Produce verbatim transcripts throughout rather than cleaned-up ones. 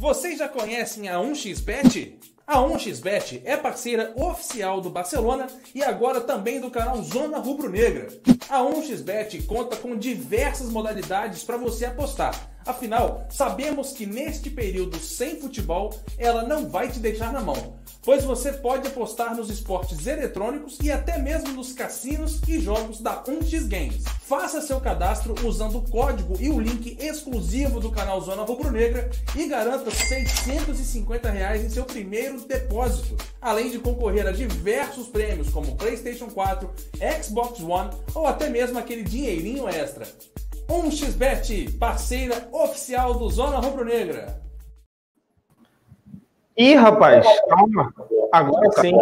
Vocês já conhecem a um x bet? A um x bet é parceira oficial do Barcelona e agora também do canal Zona Rubro-Negra. A um x bet conta com diversas modalidades para você apostar. Afinal, sabemos que neste período sem futebol, ela não vai te deixar na mão, pois você pode apostar nos esportes eletrônicos e até mesmo nos cassinos e jogos da um x Games. Faça seu cadastro usando o código e o link exclusivo do canal Zona Rubro-Negra e garanta seiscentos e cinquenta reais em seu primeiro depósito, além de concorrer a diversos prêmios como PlayStation quatro, Xbox One ou até mesmo aquele dinheirinho extra. um x bet, parceira oficial do Zona Rubro-Negra. Ih, rapaz, calma. Agora sim.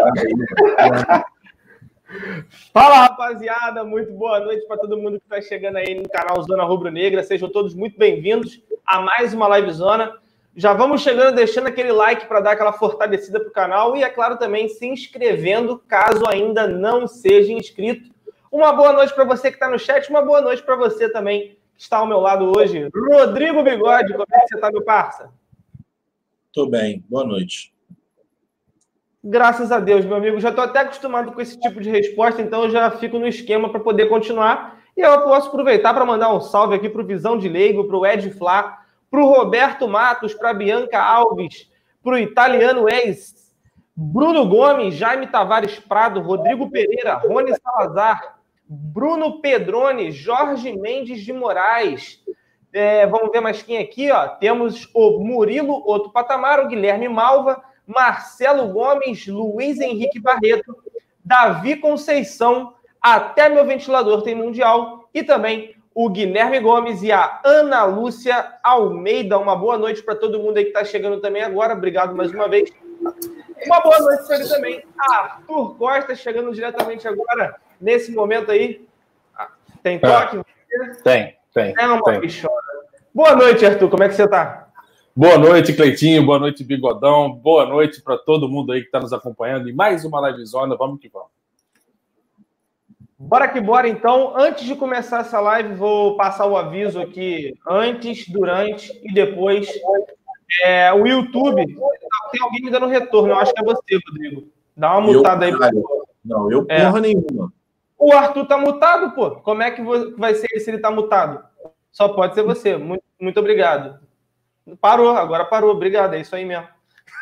Fala, rapaziada. Muito boa noite para todo mundo que está chegando aí no canal Zona Rubro-Negra. Sejam todos muito bem-vindos a mais uma Live Zona. Já vamos chegando, deixando aquele like para dar aquela fortalecida para o canal e, é claro, também se inscrevendo, caso ainda não seja inscrito. Uma boa noite para você que está no chat, uma boa noite para você também que está ao meu lado hoje. Rodrigo Bigode, como é que você está, meu parça? Tô bem, boa noite. Graças a Deus, meu amigo. Já estou até acostumado com esse tipo de resposta, então eu já fico no esquema para poder continuar. E eu posso aproveitar para mandar um salve aqui para o Visão de Leigo, para o Ed Flá, para o Roberto Matos, para a Bianca Alves, para o Italiano Ex, Bruno Gomes, Jaime Tavares Prado, Rodrigo Pereira, Rony Salazar, Bruno Pedrone, Jorge Mendes de Moraes. É, vamos ver mais quem aqui, ó. Temos o Murilo Outro Patamar, o Guilherme Malva, Marcelo Gomes, Luiz Henrique Barreto, Davi Conceição, Até Meu Ventilador Tem Mundial, e também o Guilherme Gomes e a Ana Lúcia Almeida. Uma boa noite para todo mundo aí que está chegando também agora. Obrigado mais uma vez. Uma boa noite para ele também. Arthur Costa chegando diretamente agora, nesse momento aí. Tem toque? É, tem, tem. É uma tem. bichona. Boa noite, Arthur. Como é que você está? Boa noite, Cleitinho. Boa noite, Bigodão. Boa noite para todo mundo aí que está nos acompanhando em mais uma Live Zona. Vamos que vamos. Bora que bora, então. Antes de começar essa live, vou passar o aviso aqui antes, durante e depois. É, o YouTube, tem alguém me dando retorno. Eu acho que é você, Rodrigo. Dá uma mutada aí. Por... Não, eu porra é. nenhuma. O Arthur tá mutado, pô. Como é que vai ser se ele tá mutado? Só pode ser você. Muito, muito obrigado. Parou, agora parou. Obrigado, é isso aí mesmo.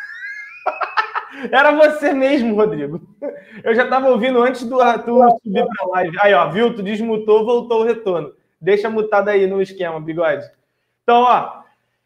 Era você mesmo, Rodrigo. Eu já estava ouvindo antes do Arthur subir para a live. Aí, ó, viu? Tu desmutou, voltou o retorno. Deixa mutado aí no esquema, Bigode. Então, ó,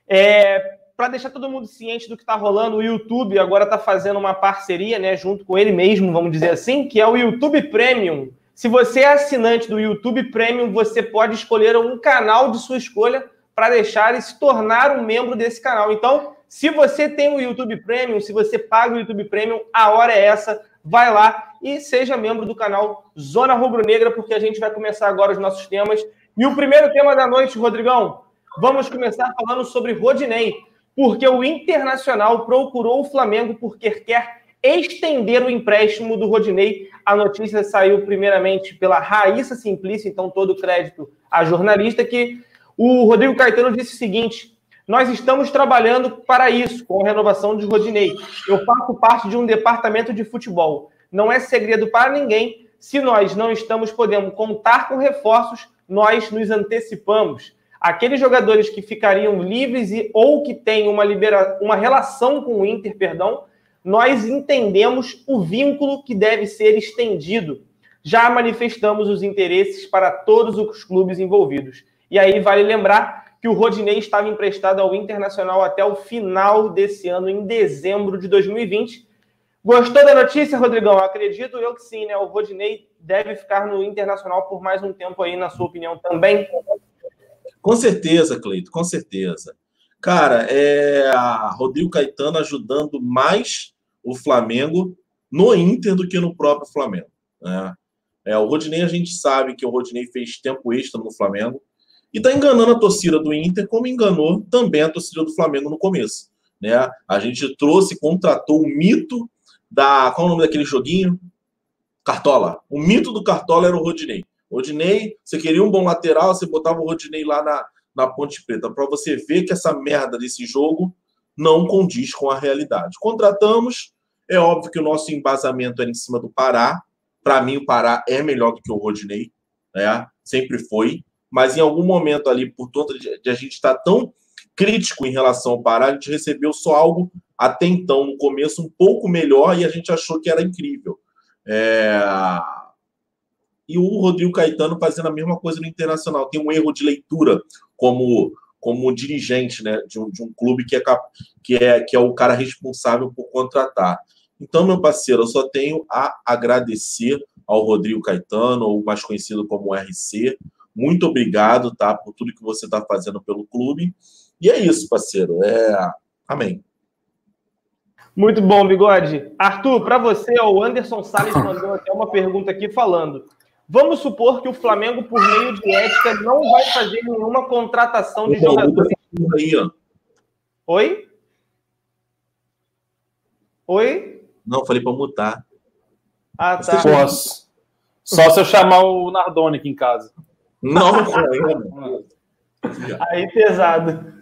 é, para deixar todo mundo ciente do que está rolando, o YouTube agora está fazendo uma parceria, né, junto com ele mesmo, vamos dizer assim, que é o YouTube Premium. Se você é assinante do YouTube Premium, você pode escolher um canal de sua escolha para deixar e se tornar um membro desse canal. Então, se você tem o YouTube Premium, se você paga o YouTube Premium, a hora é essa. Vai lá e seja membro do canal Zona Rubro-Negra, porque a gente vai começar agora os nossos temas. E o primeiro tema da noite, Rodrigão, vamos começar falando sobre Rodinei, porque o Internacional procurou o Flamengo porque quer estender o empréstimo do Rodinei. A notícia saiu primeiramente pela Raíssa Simplício, então todo o crédito à jornalista, que o Rodrigo Caetano disse o seguinte: nós estamos trabalhando para isso, com a renovação de Rodinei. Eu faço parte de um departamento de futebol. Não é segredo para ninguém. Se nós não estamos podendo contar com reforços, nós nos antecipamos. Aqueles jogadores que ficariam livres e, ou que têm uma, libera, uma relação com o Inter, perdão, nós entendemos o vínculo que deve ser estendido. Já manifestamos os interesses para todos os clubes envolvidos. E aí vale lembrar que o Rodinei estava emprestado ao Internacional até o final desse ano, em dezembro de dois mil e vinte. Gostou da notícia, Rodrigão? Acredito eu que sim, né? O Rodinei deve ficar no Internacional por mais um tempo aí, na sua opinião, também? Com certeza, Cleito, com certeza. Cara, é a Rodrigo Caetano ajudando mais o Flamengo no Inter do que no próprio Flamengo, né? É, o Rodinei, a gente sabe que o Rodinei fez tempo extra no Flamengo e está enganando a torcida do Inter, como enganou também a torcida do Flamengo no começo, né? A gente trouxe, contratou o mito da... Qual é o nome daquele joguinho? Cartola. O mito do Cartola era o Rodinei. Rodinei, você queria um bom lateral, você botava o Rodinei lá na, na Ponte Preta, para você ver que essa merda desse jogo não condiz com a realidade. Contratamos, é óbvio que o nosso embasamento era em cima do Pará. Para mim, o Pará é melhor do que o Rodinei, né? Sempre foi. Mas em algum momento ali, por conta de, de a gente estar tão crítico em relação ao Pará, a gente recebeu só algo até então, no começo, um pouco melhor e a gente achou que era incrível. É... E o Rodrigo Caetano fazendo a mesma coisa no Internacional. Tem um erro de leitura como, como dirigente, né, de, um, de um clube que é, que, é, que é o cara responsável por contratar. Então, meu parceiro, eu só tenho a agradecer ao Rodrigo Caetano, ou mais conhecido como R C. Muito obrigado, tá, por tudo que você está fazendo pelo clube. E é isso, parceiro. É... Amém. Muito bom, Bigode. Arthur, para você, ó, o Anderson Salles mandou até uma pergunta aqui falando: vamos supor que o Flamengo, por meio de ética, não vai fazer nenhuma contratação de jogadores. Aí, ó. Oi? Oi? Não, falei para mutar. Ah, tá. Posso. Só se eu chamar o Nardoni aqui em casa. Não, aí pesado.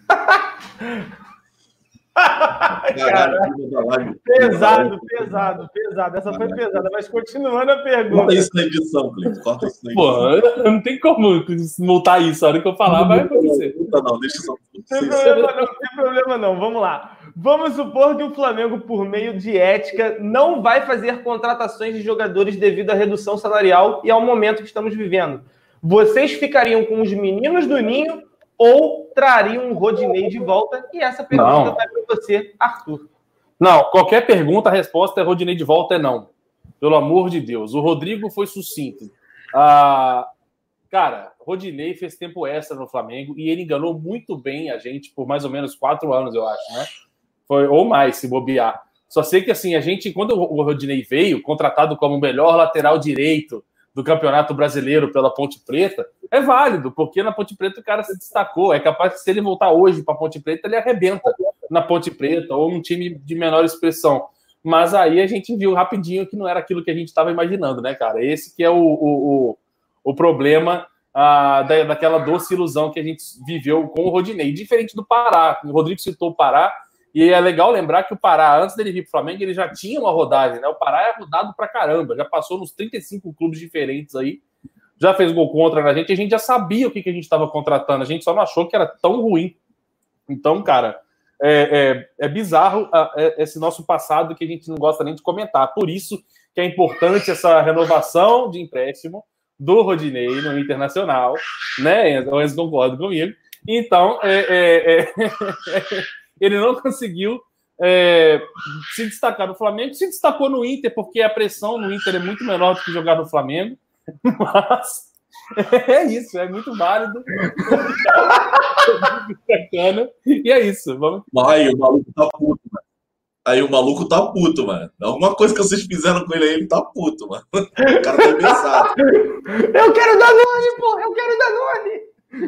Caralho, pesado, pesado, pesado. Essa foi pesada, mas continuando a pergunta. Corta isso na edição, Cleiton. Corta isso na edição. Pô, não tem como multar isso. A hora que eu falar, vai acontecer. Não, não, deixa só. Não tem problema não, não tem problema não. Vamos lá. Vamos supor que o Flamengo, por meio de ética, não vai fazer contratações de jogadores devido à redução salarial e ao momento que estamos vivendo. Vocês ficariam com os meninos do Ninho ou trariam o Rodinei de volta? E essa pergunta não. vai para você, Arthur. Não, qualquer pergunta, a resposta é Rodinei de volta é não. Pelo amor de Deus. O Rodrigo foi sucinto. Ah, cara, Rodinei fez tempo extra no Flamengo e ele enganou muito bem a gente por mais ou menos quatro anos, eu acho, né? Foi, ou mais, se bobear. Só sei que, assim, a gente, quando o Rodinei veio, contratado como o melhor lateral direito do Campeonato Brasileiro pela Ponte Preta, é válido, porque na Ponte Preta o cara se destacou. É capaz que, se ele voltar hoje para a Ponte Preta, ele arrebenta na Ponte Preta ou num time de menor expressão. Mas aí a gente viu rapidinho que não era aquilo que a gente estava imaginando, né, cara? Esse que é o, o, o, o problema ah, da, daquela doce ilusão que a gente viveu com o Rodinei. Diferente do Pará. O Rodrigo citou o Pará, e é legal lembrar que o Pará, antes dele vir para o Flamengo, ele já tinha uma rodagem, né? O Pará é rodado pra caramba, já passou nos trinta e cinco clubes diferentes aí, já fez gol contra na gente, e a gente já sabia o que, que a gente estava contratando, a gente só não achou que era tão ruim. Então, cara, é, é, é bizarro é, esse nosso passado que a gente não gosta nem de comentar. Por isso que é importante essa renovação de empréstimo do Rodinei no Internacional, né? O Enzo concorda comigo. Então, é... é, é ele não conseguiu é, se destacar no Flamengo, se destacou no Inter, porque a pressão no Inter é muito menor do que jogar no Flamengo, mas é isso, é muito válido. E é isso. Vamos... Aí o maluco tá puto, mano. Aí o maluco tá puto, mano. Alguma coisa que vocês fizeram com ele aí, ele tá puto, mano. O cara tá pensado. Eu quero Danone, pô! Eu quero Danone!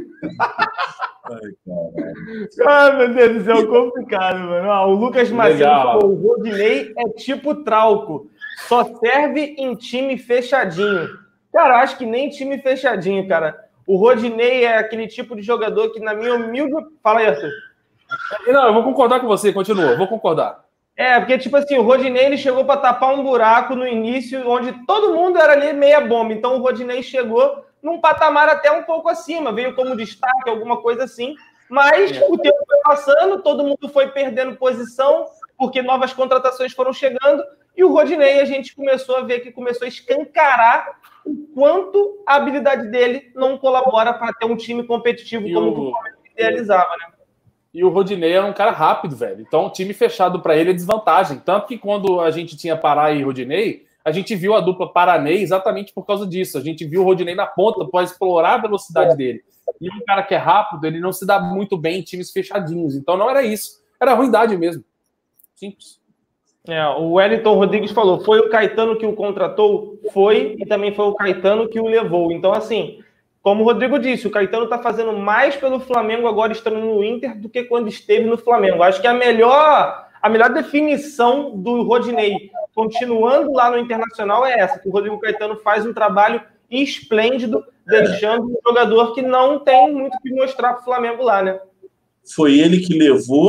Ai, caralho. Ai, meu Deus do céu, complicado, mano. Ah, o Lucas Macedo falou: o Rodinei é tipo Trauco, só serve em time fechadinho. Cara, acho que nem time fechadinho, cara. O Rodinei é aquele tipo de jogador que, na minha humilde... Fala aí, Arthur. Não, eu vou concordar com você, continua, vou concordar. É, porque, tipo assim, o Rodinei ele chegou para tapar um buraco no início, onde todo mundo era ali meia bomba. Então, o Rodinei chegou num patamar até um pouco acima, veio como destaque, alguma coisa assim, mas é. o tempo foi passando, todo mundo foi perdendo posição, porque novas contratações foram chegando, e o Rodinei a gente começou a ver que começou a escancarar o quanto a habilidade dele não colabora para ter um time competitivo e como o Flamengo idealizava, né? E o Rodinei era um cara rápido, velho. Então, o time fechado para ele é desvantagem. Tanto que quando a gente tinha Pará e Rodinei, a gente viu a dupla Paranei exatamente por causa disso. A gente viu o Rodinei na ponta para explorar a velocidade dele. E um cara que é rápido, ele não se dá muito bem em times fechadinhos. Então não era isso. Era ruindade mesmo. Simples. É, o Wellington Rodrigues falou, foi o Caetano que o contratou? Foi, e também foi o Caetano que o levou. Então, assim, como o Rodrigo disse, o Caetano está fazendo mais pelo Flamengo agora estando no Inter do que quando esteve no Flamengo. Acho que a melhor, a melhor definição do Rodinei continuando lá no Internacional é essa, que o Rodrigo Caetano faz um trabalho esplêndido, deixando um jogador que não tem muito o que mostrar para o Flamengo lá, né? Foi ele que levou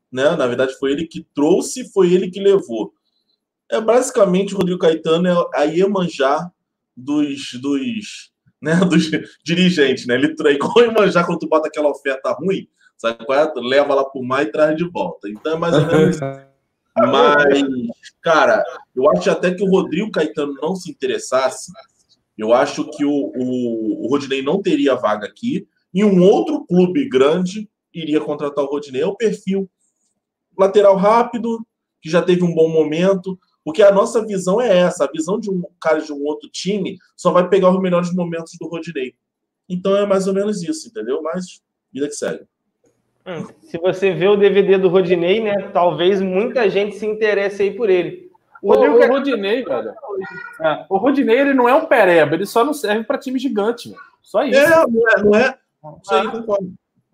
né? Na verdade, foi ele que trouxe, foi ele que levou. É basicamente o Rodrigo Caetano é a Iemanjá dos, dos, né, dos dirigentes, né? Ele é igual a Iemanjá quando tu bota aquela oferta ruim, sabe qual é? Tu leva lá pro mar e traz de volta. Então é mais ou menos isso. Mas, cara, eu acho até que o Rodrigo Caetano não se interessasse. Eu acho que o, o, o Rodinei não teria vaga aqui e um outro clube grande iria contratar o Rodinei. É o perfil lateral rápido, que já teve um bom momento, porque a nossa visão é essa. A visão de um cara de um outro time só vai pegar os melhores momentos do Rodinei. Então é mais ou menos isso, entendeu? Mas vida que segue. Hum, se você vê o D V D do Rodinei, né? Talvez muita gente se interesse aí por ele. O, o, o Rodinei, velho. É, o Rodinei, ele não é um pereba, ele só não serve para time gigante, velho. Só isso. É, não é. Não é. Isso aí, concordo.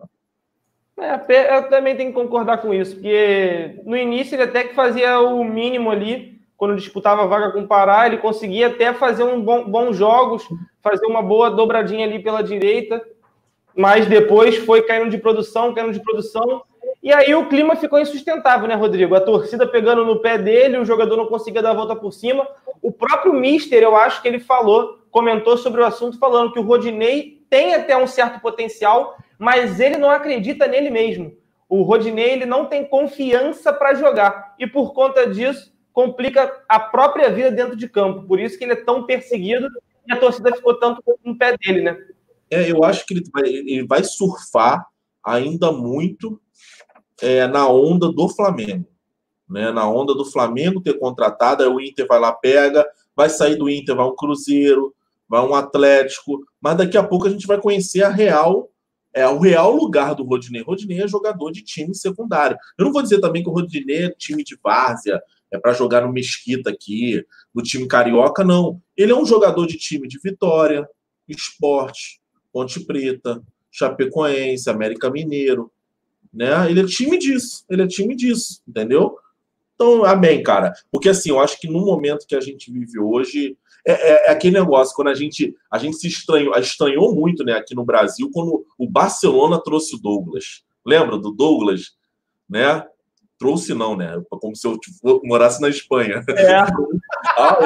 É, eu também tenho que concordar com isso, porque no início ele até que fazia o mínimo ali, quando disputava a vaga com o Pará, ele conseguia até fazer um bom, bons jogos, fazer uma boa dobradinha ali pela direita, mas depois foi caindo de produção, caindo de produção, e aí o clima ficou insustentável, né, Rodrigo? A torcida pegando no pé dele, o jogador não conseguia dar a volta por cima. O próprio Mister, eu acho que ele falou, comentou sobre o assunto, falando que o Rodinei tem até um certo potencial, mas ele não acredita nele mesmo. O Rodinei, ele não tem confiança para jogar, e por conta disso, complica a própria vida dentro de campo. Por isso que ele é tão perseguido e a torcida ficou tanto no pé dele, né? É, eu acho que ele vai, ele vai surfar ainda muito é, na onda do Flamengo. Né? Na onda do Flamengo ter contratado, aí o Inter vai lá, pega, vai sair do Inter, vai um Cruzeiro, vai um Atlético, mas daqui a pouco a gente vai conhecer a real, é, o real lugar do Rodinei. Rodinei é jogador de time secundário. Eu não vou dizer também que o Rodinei é time de várzea, é para jogar no Mesquita aqui, no time carioca, não. Ele é um jogador de time de Vitória, Sport, Ponte Preta, Chapecoense, América Mineiro, né? Ele é time disso, ele é time disso, entendeu? Então, amém, cara. Porque assim, eu acho que no momento que a gente vive hoje, é, é, é aquele negócio, quando a gente, a gente se estranhou, estranhou muito, né, aqui no Brasil, quando o Barcelona trouxe o Douglas. Lembra do Douglas? Né? Trouxe não, né? Como se eu tipo, morasse na Espanha. É. Ah,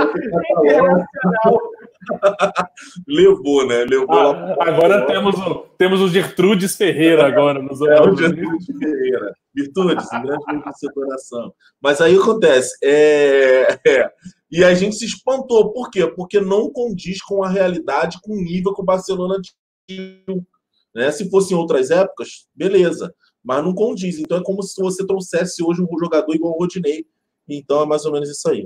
eu Levou, né? Levou ah, lá. Agora temos o, temos o Gertrudes Ferreira agora. Nos é, o Gertrudes Ferreira. Gertrudes, um grande beijo no seu coração. Mas aí acontece. É, é, e a gente se espantou. Por quê? Porque não condiz com a realidade, com o nível que o Barcelona tinha. Né? Se fosse em outras épocas, beleza. Mas não condiz. Então é como se você trouxesse hoje um jogador igual o Rodinei. Então é mais ou menos isso aí.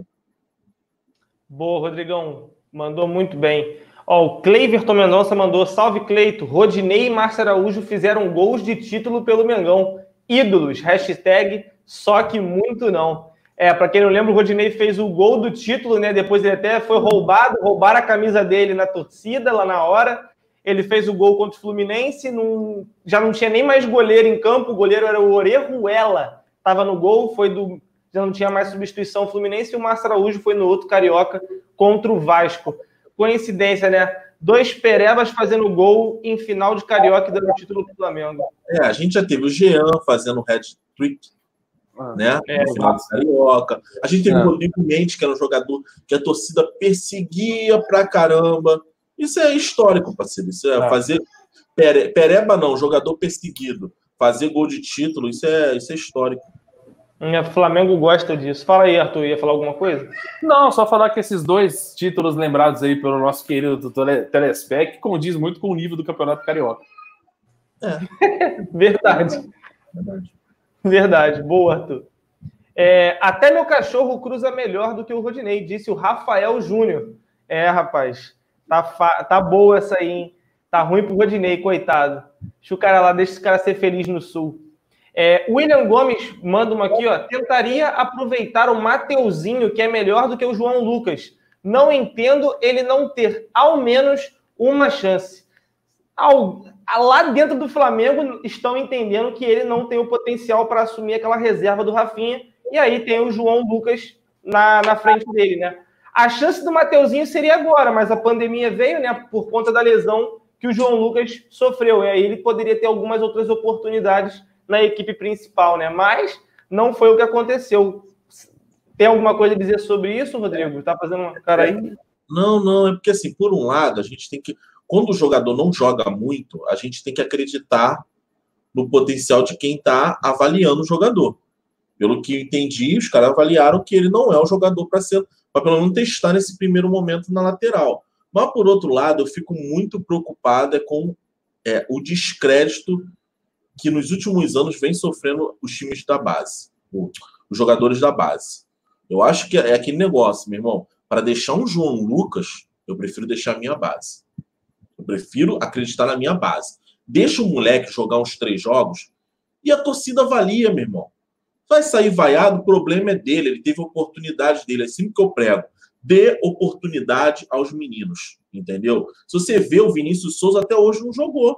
Boa, Rodrigão. Mandou muito bem. Ó, o Cleiverton Mendonça mandou: salve, Cleito. Rodinei e Márcio Araújo fizeram gols de título pelo Mengão. Ídolos. Hashtag só que muito não. É, para quem não lembra, o Rodinei fez o gol do título, né? Depois ele até foi roubado, roubaram a camisa dele na torcida lá na hora. Ele fez o gol contra o Fluminense, num... já não tinha nem mais goleiro em campo, o goleiro era o Orejuela, estava no gol, foi do... já não tinha mais substituição Fluminense, e o Márcio Araújo foi no outro Carioca contra o Vasco. Coincidência, né? Dois perebas fazendo gol em final de Carioca e dando título pro Flamengo. É, a gente já teve o Jean fazendo hat-trick, ah, né? É, no final do Carioca. A gente teve é. o Rodrigo Mendes, que era um jogador que a torcida perseguia pra caramba. Isso é histórico, parceiro. Isso é, é. fazer... Pere... Pereba não, jogador perseguido. Fazer gol de título, isso é, isso é histórico. O Flamengo gosta disso. Fala aí, Arthur, ia falar alguma coisa? Não, só falar que esses dois títulos lembrados aí pelo nosso querido Telespec condiz muito com o nível do Campeonato Carioca. É. Verdade. Verdade. Verdade. Boa, Arthur. É, até meu cachorro cruza melhor do que o Rodinei, disse o Rafael Júnior. É, rapaz, tá, fa... tá boa essa aí, hein? Tá ruim pro Rodinei, coitado. Deixa o cara lá, deixa esse cara ser feliz no Sul. É, William Gomes manda uma aqui, ó. Tentaria aproveitar o Mateuzinho, que é melhor do que o João Lucas. Não entendo ele não ter ao menos uma chance. Ao, lá dentro do Flamengo estão entendendo que ele não tem o potencial para assumir aquela reserva do Rafinha. E aí tem o João Lucas na, na frente dele, né? A chance do Mateuzinho seria agora, mas a pandemia veio, né? Por conta da lesão que o João Lucas sofreu. E aí ele poderia ter algumas outras oportunidades na equipe principal, né? Mas não foi o que aconteceu. Tem alguma coisa a dizer sobre isso, Rodrigo? Tá fazendo uma cara aí? Não, não, é porque assim, por um lado, a gente tem que... Quando o jogador não joga muito, a gente tem que acreditar no potencial de quem está avaliando o jogador. Pelo que eu entendi, os caras avaliaram que ele não é o jogador para ser, para pelo menos testar nesse primeiro momento na lateral. Mas, por outro lado, eu fico muito preocupado com é, o descrédito que nos últimos anos vem sofrendo os times da base, os jogadores da base. Eu acho que é aquele negócio, meu irmão, para deixar um João Lucas, eu prefiro deixar a minha base. Eu prefiro acreditar na minha base. Deixa o moleque jogar uns três jogos e a torcida avalia, meu irmão. Vai sair vaiado, o problema é dele, ele teve oportunidade dele, é assim que eu prego. Dê oportunidade aos meninos, entendeu? Se você vê, o Vinícius Souza até hoje não jogou.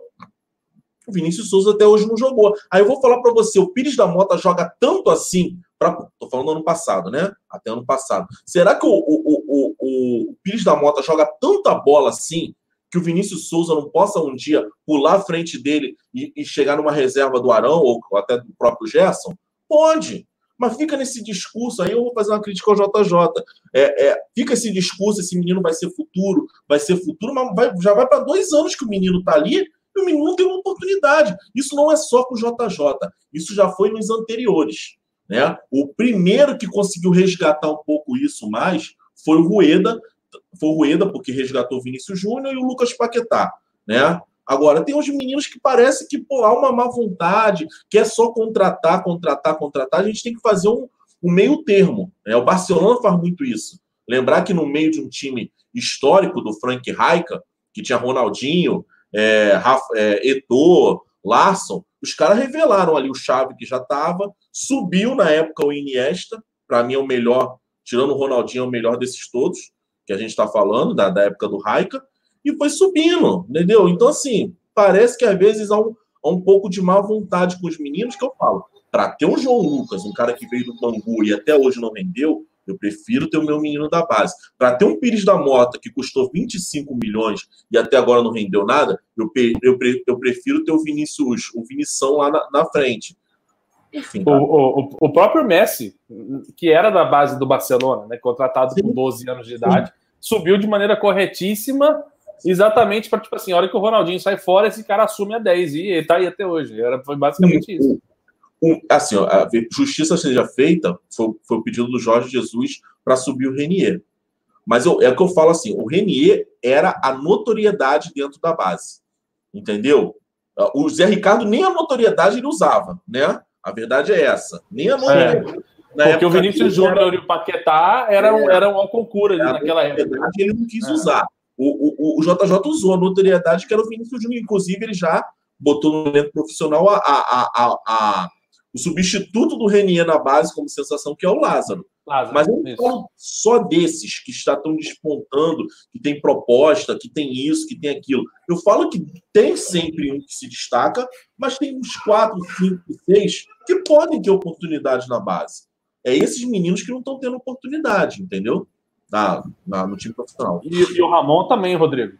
O Vinícius Souza até hoje não jogou. Aí eu vou falar para você, o Pires da Mota joga tanto assim, pra, tô falando ano passado, né? Até ano passado. Será que o, o, o, o, o Pires da Mota joga tanta bola assim que o Vinícius Souza não possa um dia pular à frente dele e, e chegar numa reserva do Arão ou até do próprio Gerson? Pode, mas fica nesse discurso, aí eu vou fazer uma crítica ao J J. É, é, fica esse discurso, esse menino vai ser futuro, vai ser futuro, mas vai, já vai para dois anos que o menino está ali e o menino tem uma oportunidade. Isso não é só com o J J, isso já foi nos anteriores. Né? O primeiro que conseguiu resgatar um pouco isso mais foi o Rueda, foi o Rueda, porque resgatou o Vinícius Júnior e o Lucas Paquetá, né? Agora, tem uns meninos que parece que pô, há uma má vontade, que é só contratar, contratar, contratar. A gente tem que fazer um, um meio termo. Né? O Barcelona faz muito isso. Lembrar que no meio de um time histórico do Frank Rijkaard, que tinha Ronaldinho, é, Rafa, é, Eto'o, Larsson, os caras revelaram ali o Xavi que já estava, subiu na época o Iniesta, para mim é o melhor, tirando o Ronaldinho, é o melhor desses todos, que a gente está falando, da, da época do Rijkaard, e foi subindo, entendeu? Então, assim, parece que às vezes há um, há um pouco de má vontade com os meninos, que eu falo, para ter um João Lucas, um cara que veio do Bangu e até hoje não rendeu, eu prefiro ter o meu menino da base. Para ter um Pires da Mota que custou vinte e cinco milhões e até agora não rendeu nada, eu, eu, eu prefiro ter o Vinícius, o Vinição lá na, na frente. Enfim, o, o, o próprio Messi, que era da base do Barcelona, né, contratado Sim. com doze anos de idade, Sim. subiu de maneira corretíssima, exatamente para, tipo assim, a hora que o Ronaldinho sai fora, esse cara assume a dez, e ele tá aí até hoje. Era, foi basicamente um, isso. Um, assim, ó, a justiça seja feita, foi, foi o pedido do Jorge Jesus para subir o Renier. Mas eu, é o que eu falo assim, o Renier era a notoriedade dentro da base. Entendeu? O Zé Ricardo nem a notoriedade ele usava, né? A verdade é essa. Nem a notoriedade. É. Porque o Vinícius Júnior era... e o Paquetá eram, é, eram uma concura ali naquela época. Ele não quis é. usar. O, o, o J J usou a notoriedade que era o Vinícius Júnior. Inclusive, ele já botou no elenco profissional a, a, a, a, o substituto do Renier na base como sensação, que é o Lázaro. Lázaro Mas eu não falo só desses que estão despontando, que tem proposta, que tem isso, que tem aquilo. Eu falo que tem sempre um que se destaca, mas tem uns quatro, cinco, seis que podem ter oportunidade na base. É esses meninos que não estão tendo oportunidade, entendeu? Na, na, no time profissional. E, e o Ramon também, Rodrigo.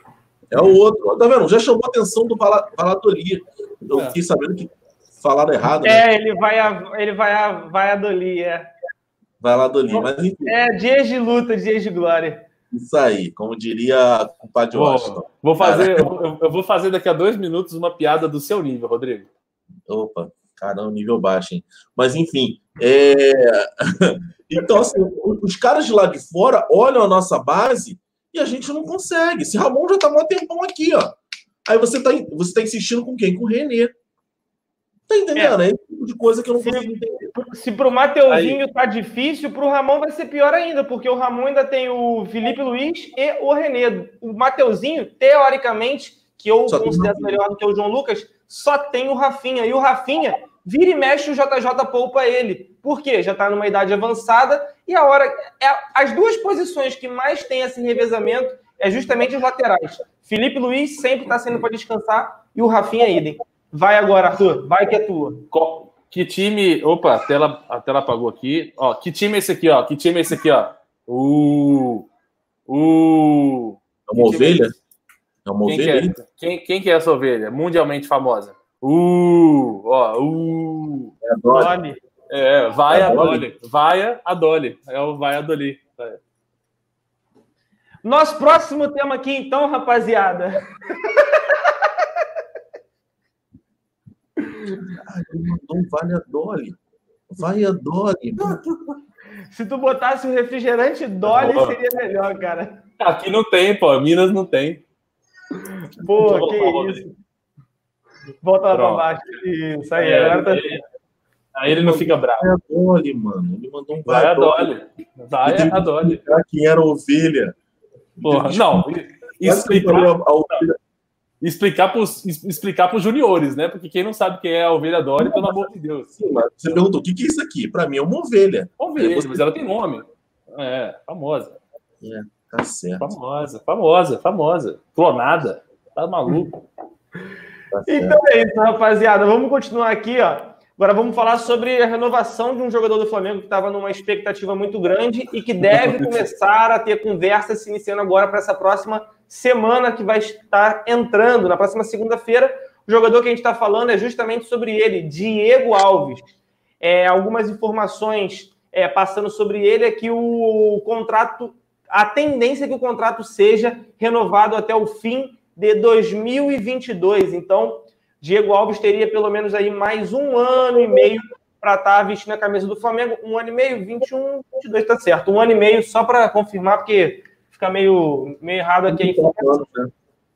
É o outro. Tá vendo? Já chamou a atenção do Valladolid. Eu é. fiquei sabendo que falaram errado. É, né? ele vai a, ele vai a Valladolid, é. Valladolid, mas enfim. É, dias de luta, dias de glória. Isso aí, como diria o compadre Washington. Vou fazer, eu, eu vou fazer daqui a dois minutos uma piada do seu nível, Rodrigo. Opa, caramba, nível baixo, hein? Mas enfim, é... então, assim, os caras de lá de fora olham a nossa base e a gente não consegue. Esse Ramon já tá há um tempão aqui, ó. Aí você tá, você tá insistindo com quem? Com o Renê. Tá entendendo? É, é esse tipo de coisa que eu não se, consigo entender. Se pro Mateuzinho Aí. tá difícil, pro Ramon vai ser pior ainda, porque o Ramon ainda tem o Felipe Luiz e o Renê. O Mateuzinho, teoricamente, que eu só considero melhor do que o João Lucas, só tem o Rafinha. E o Rafinha, vira e mexe, o J J poupa ele. Por quê? Já tá numa idade avançada e a hora... É, as duas posições que mais tem esse revezamento é justamente os laterais. Felipe Luiz sempre tá sendo para descansar e o Rafinha idem. Vai agora, Arthur. Vai que é tua. Que time... Opa, a tela, a tela apagou aqui. Ó, que time é esse aqui, ó? Que time é esse aqui, ó? Uh... Uh... É uma ovelha? É uma quem ovelha? Que é? Quem, quem que é essa ovelha? Mundialmente famosa. Uh... Ó, uh... É a Dolly. É, vai a Dolly. Vai a Dolly. É o vai a Dolly. É. Nosso próximo tema aqui, então, rapaziada. Ah, ele mandou um vale a Dolly. Vai a Dolly. Se tu botasse o refrigerante Dolly, Pô. seria melhor, cara. Aqui não tem, pô. Minas não tem. Pô, que isso. Volta lá pra baixo. Isso aí. É, agora tá... aí, aí ele não fica bravo. Vai a Dolly, mano. Ele mandou um Vai a Dolly. Vai Ele a Dolly. Quem era a ovelha? Porra, não. Explicar, explicar para os explicar pros juniores, né? Porque quem não sabe quem é a ovelha Dolly, pelo amor de Deus. Sim, mas você perguntou, o que, que é isso aqui? Para mim é uma ovelha. Ovelha, é, você... mas ela tem nome. É, famosa. É, tá certo. Famosa, famosa, famosa. Clonada. Tá maluco. Tá então é isso, rapaziada. Vamos continuar aqui, ó. Agora vamos falar sobre a renovação de um jogador do Flamengo que estava numa expectativa muito grande e que deve começar a ter conversas se iniciando agora para essa próxima semana que vai estar entrando, na próxima segunda-feira. O jogador que a gente está falando é justamente sobre ele, Diego Alves. É, algumas informações é, passando sobre ele é que o contrato, a tendência é que o contrato seja renovado até o fim de dois mil e vinte e dois. Então, Diego Alves teria pelo menos aí mais um ano e meio para estar vestindo a camisa do Flamengo. Um ano e meio, vinte e um, vinte e dois, tá certo. Um ano e meio, só para confirmar, porque fica meio, meio errado aqui a informação. Né?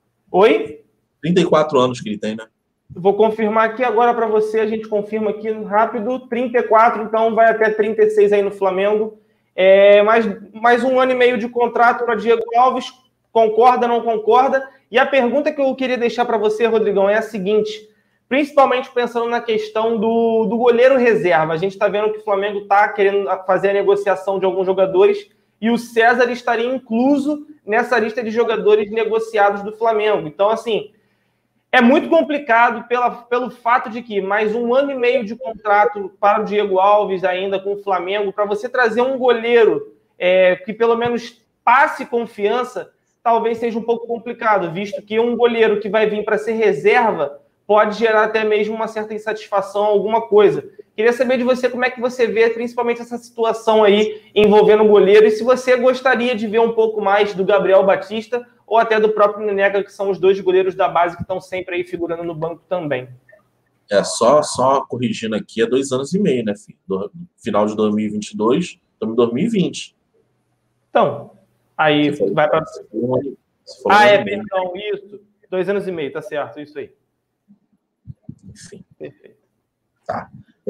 Oi? trinta e quatro anos que ele tem, né? Vou confirmar aqui agora para você, a gente confirma aqui rápido, trinta e quatro, então vai até trinta e seis aí no Flamengo. É, mais, mais um ano e meio de contrato para Diego Alves, concorda, não concorda? E a pergunta que eu queria deixar para você, Rodrigão, é a seguinte, principalmente pensando na questão do, do goleiro reserva. A gente está vendo que o Flamengo está querendo fazer a negociação de alguns jogadores e o César estaria incluso nessa lista de jogadores negociados do Flamengo. Então, assim, é muito complicado pela, pelo fato de que mais um ano e meio de contrato para o Diego Alves ainda com o Flamengo, para você trazer um goleiro é, que pelo menos passe confiança, talvez seja um pouco complicado, visto que um goleiro que vai vir para ser reserva pode gerar até mesmo uma certa insatisfação, alguma coisa. Queria saber de você como é que você vê principalmente essa situação aí envolvendo o goleiro e se você gostaria de ver um pouco mais do Gabriel Batista ou até do próprio Nenega, que são os dois goleiros da base que estão sempre aí figurando no banco também. É, só, só corrigindo aqui, é dois anos e meio, né, filho? Do, final de dois mil e vinte e dois, estamos em dois mil e vinte. Então, aí falou, vai para... Ah, é, perdão, isso. Dois anos e meio, tá certo, isso aí. Enfim. Perfeito. Tá.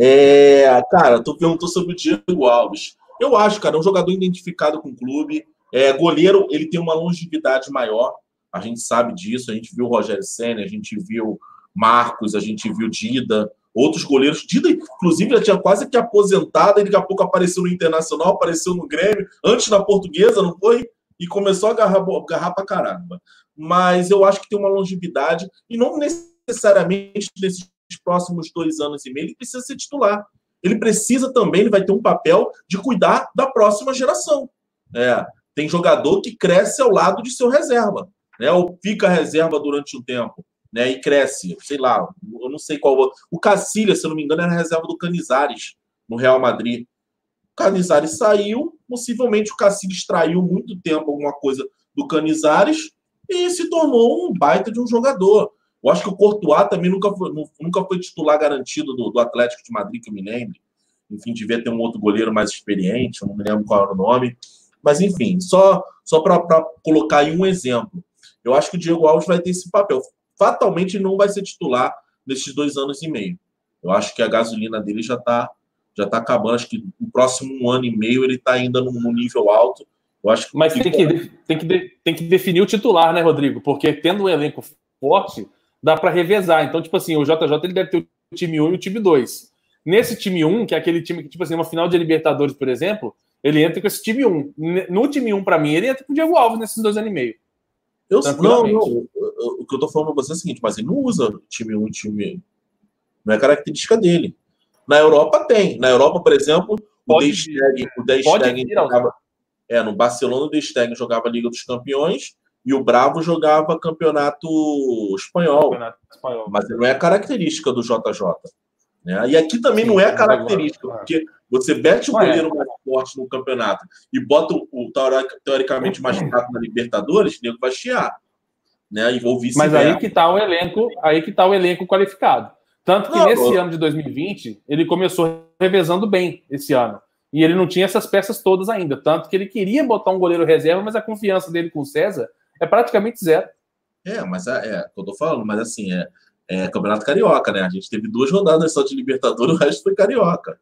É, cara, tu perguntou sobre o Diego Alves. Eu acho, cara, é um jogador identificado com o clube. É, goleiro, ele tem uma longevidade maior. A gente sabe disso. A gente viu o Rogério Ceni, a gente viu Marcos, a gente viu Dida, outros goleiros. Dida, inclusive, já tinha quase que aposentado. E daqui a pouco apareceu no Internacional, apareceu no Grêmio, antes na Portuguesa, não foi? E começou a agarrar, agarrar pra caramba. Mas eu acho que tem uma longevidade. E não necessariamente nesses próximos dois anos e meio ele precisa ser titular. Ele precisa também, ele vai ter um papel de cuidar da próxima geração. É, tem jogador que cresce ao lado de seu reserva, né? Ou fica reserva durante um tempo, né? E cresce, sei lá, eu não sei qual. O Cacilhas, se eu não me engano, era reserva do Canizares, no Real Madrid. O Canizares saiu, possivelmente o Cacilhas extraiu muito tempo alguma coisa do Canizares e se tornou um baita de um jogador. Eu acho que o Courtois também nunca foi, nunca foi titular garantido do, do Atlético de Madrid, que eu me lembre. Enfim, devia ter um outro goleiro mais experiente, eu não me lembro qual era o nome. Mas, enfim, só, só para colocar aí um exemplo. Eu acho que o Diego Alves vai ter esse papel. Fatalmente, ele não vai ser titular nesses dois anos e meio. Eu acho que a gasolina dele já está já tá acabando. Acho que no próximo um ano e meio ele está ainda num, num nível alto. Eu acho que Mas tem que, tem, que, tem que definir o titular, né, Rodrigo? Porque tendo um elenco forte, dá para revezar. Então, tipo assim, o J J ele deve ter o time um e o time dois. Nesse time um, que é aquele time que, tipo assim, uma final de Libertadores, por exemplo, ele entra com esse time um. No time um, para mim, ele entra com o Diego Alves nesses dois anos e meio. Eu, não, não. O que eu tô falando pra você é o seguinte, mas ele não usa time um e time... Não é característica dele. Na Europa tem. Na Europa, por exemplo, o De Stegen, o De Stegen jogava... É, no Barcelona, o De Stegen jogava a Liga dos Campeões e o Bravo jogava campeonato espanhol. Campeonato espanhol. Mas não é característica do J J. Né? E aqui também Sim, não é característica, agora. porque você mete o goleiro é. mais forte no campeonato e bota o, o teoricamente mais fraco na Libertadores, o nego vai chiar. Né? E Mas aí que está o elenco, aí que tá o elenco qualificado. Tanto que não, nesse não. ano de dois mil e vinte, ele começou revezando bem esse ano. E ele não tinha essas peças todas ainda. Tanto que ele queria botar um goleiro reserva, mas a confiança dele com o César é praticamente zero. É, mas é, é o que eu tô falando, mas assim, é, é Campeonato Carioca, né? A gente teve duas rodadas só de Libertadores, o resto foi Carioca.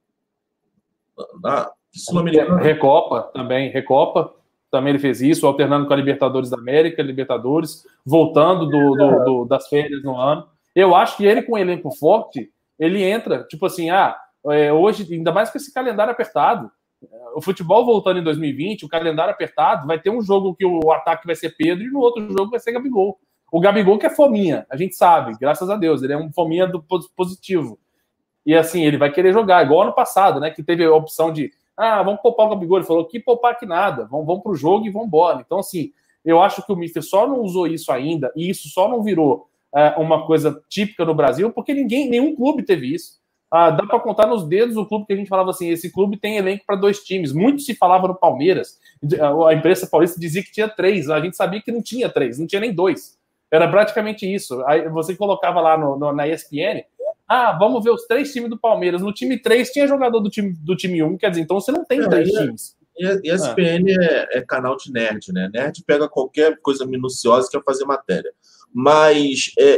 Ah, Sul-Americano. Recopa também, Recopa. Também ele fez isso, alternando com a Libertadores da América, Libertadores, voltando do, do, do, das férias no ano. Eu acho que ele, com um elenco forte, ele entra, tipo assim, ah, é, hoje, ainda mais com esse calendário apertado, o futebol voltando em dois mil e vinte, o calendário apertado, vai ter um jogo que o ataque vai ser Pedro e no outro jogo vai ser Gabigol. O Gabigol que é fominha, a gente sabe, graças a Deus, ele é um fominha do positivo. E assim, ele vai querer jogar, igual ano passado, né, que teve a opção de ah, vamos poupar o Gabigol. Ele falou que poupar que nada, vamos, vamos para o jogo e vamos embora. Então, assim, eu acho que o Mister só não usou isso ainda, e isso só não virou é, uma coisa típica no Brasil, porque ninguém, nenhum clube teve isso. Ah, dá para contar nos dedos o clube que a gente falava assim, esse clube tem elenco para dois times. Muito se falava no Palmeiras, a imprensa paulista dizia que tinha três, a gente sabia que não tinha três, não tinha nem dois. Era praticamente isso. Aí você colocava lá no, no, na E S P N, ah, vamos ver os três times do Palmeiras. No time três tinha jogador do time, do time um, quer dizer, então você não tem é, três e times. E a E S P N ah. é, é canal de nerd, né? Nerd pega qualquer coisa minuciosa e quer fazer matéria. Mas é,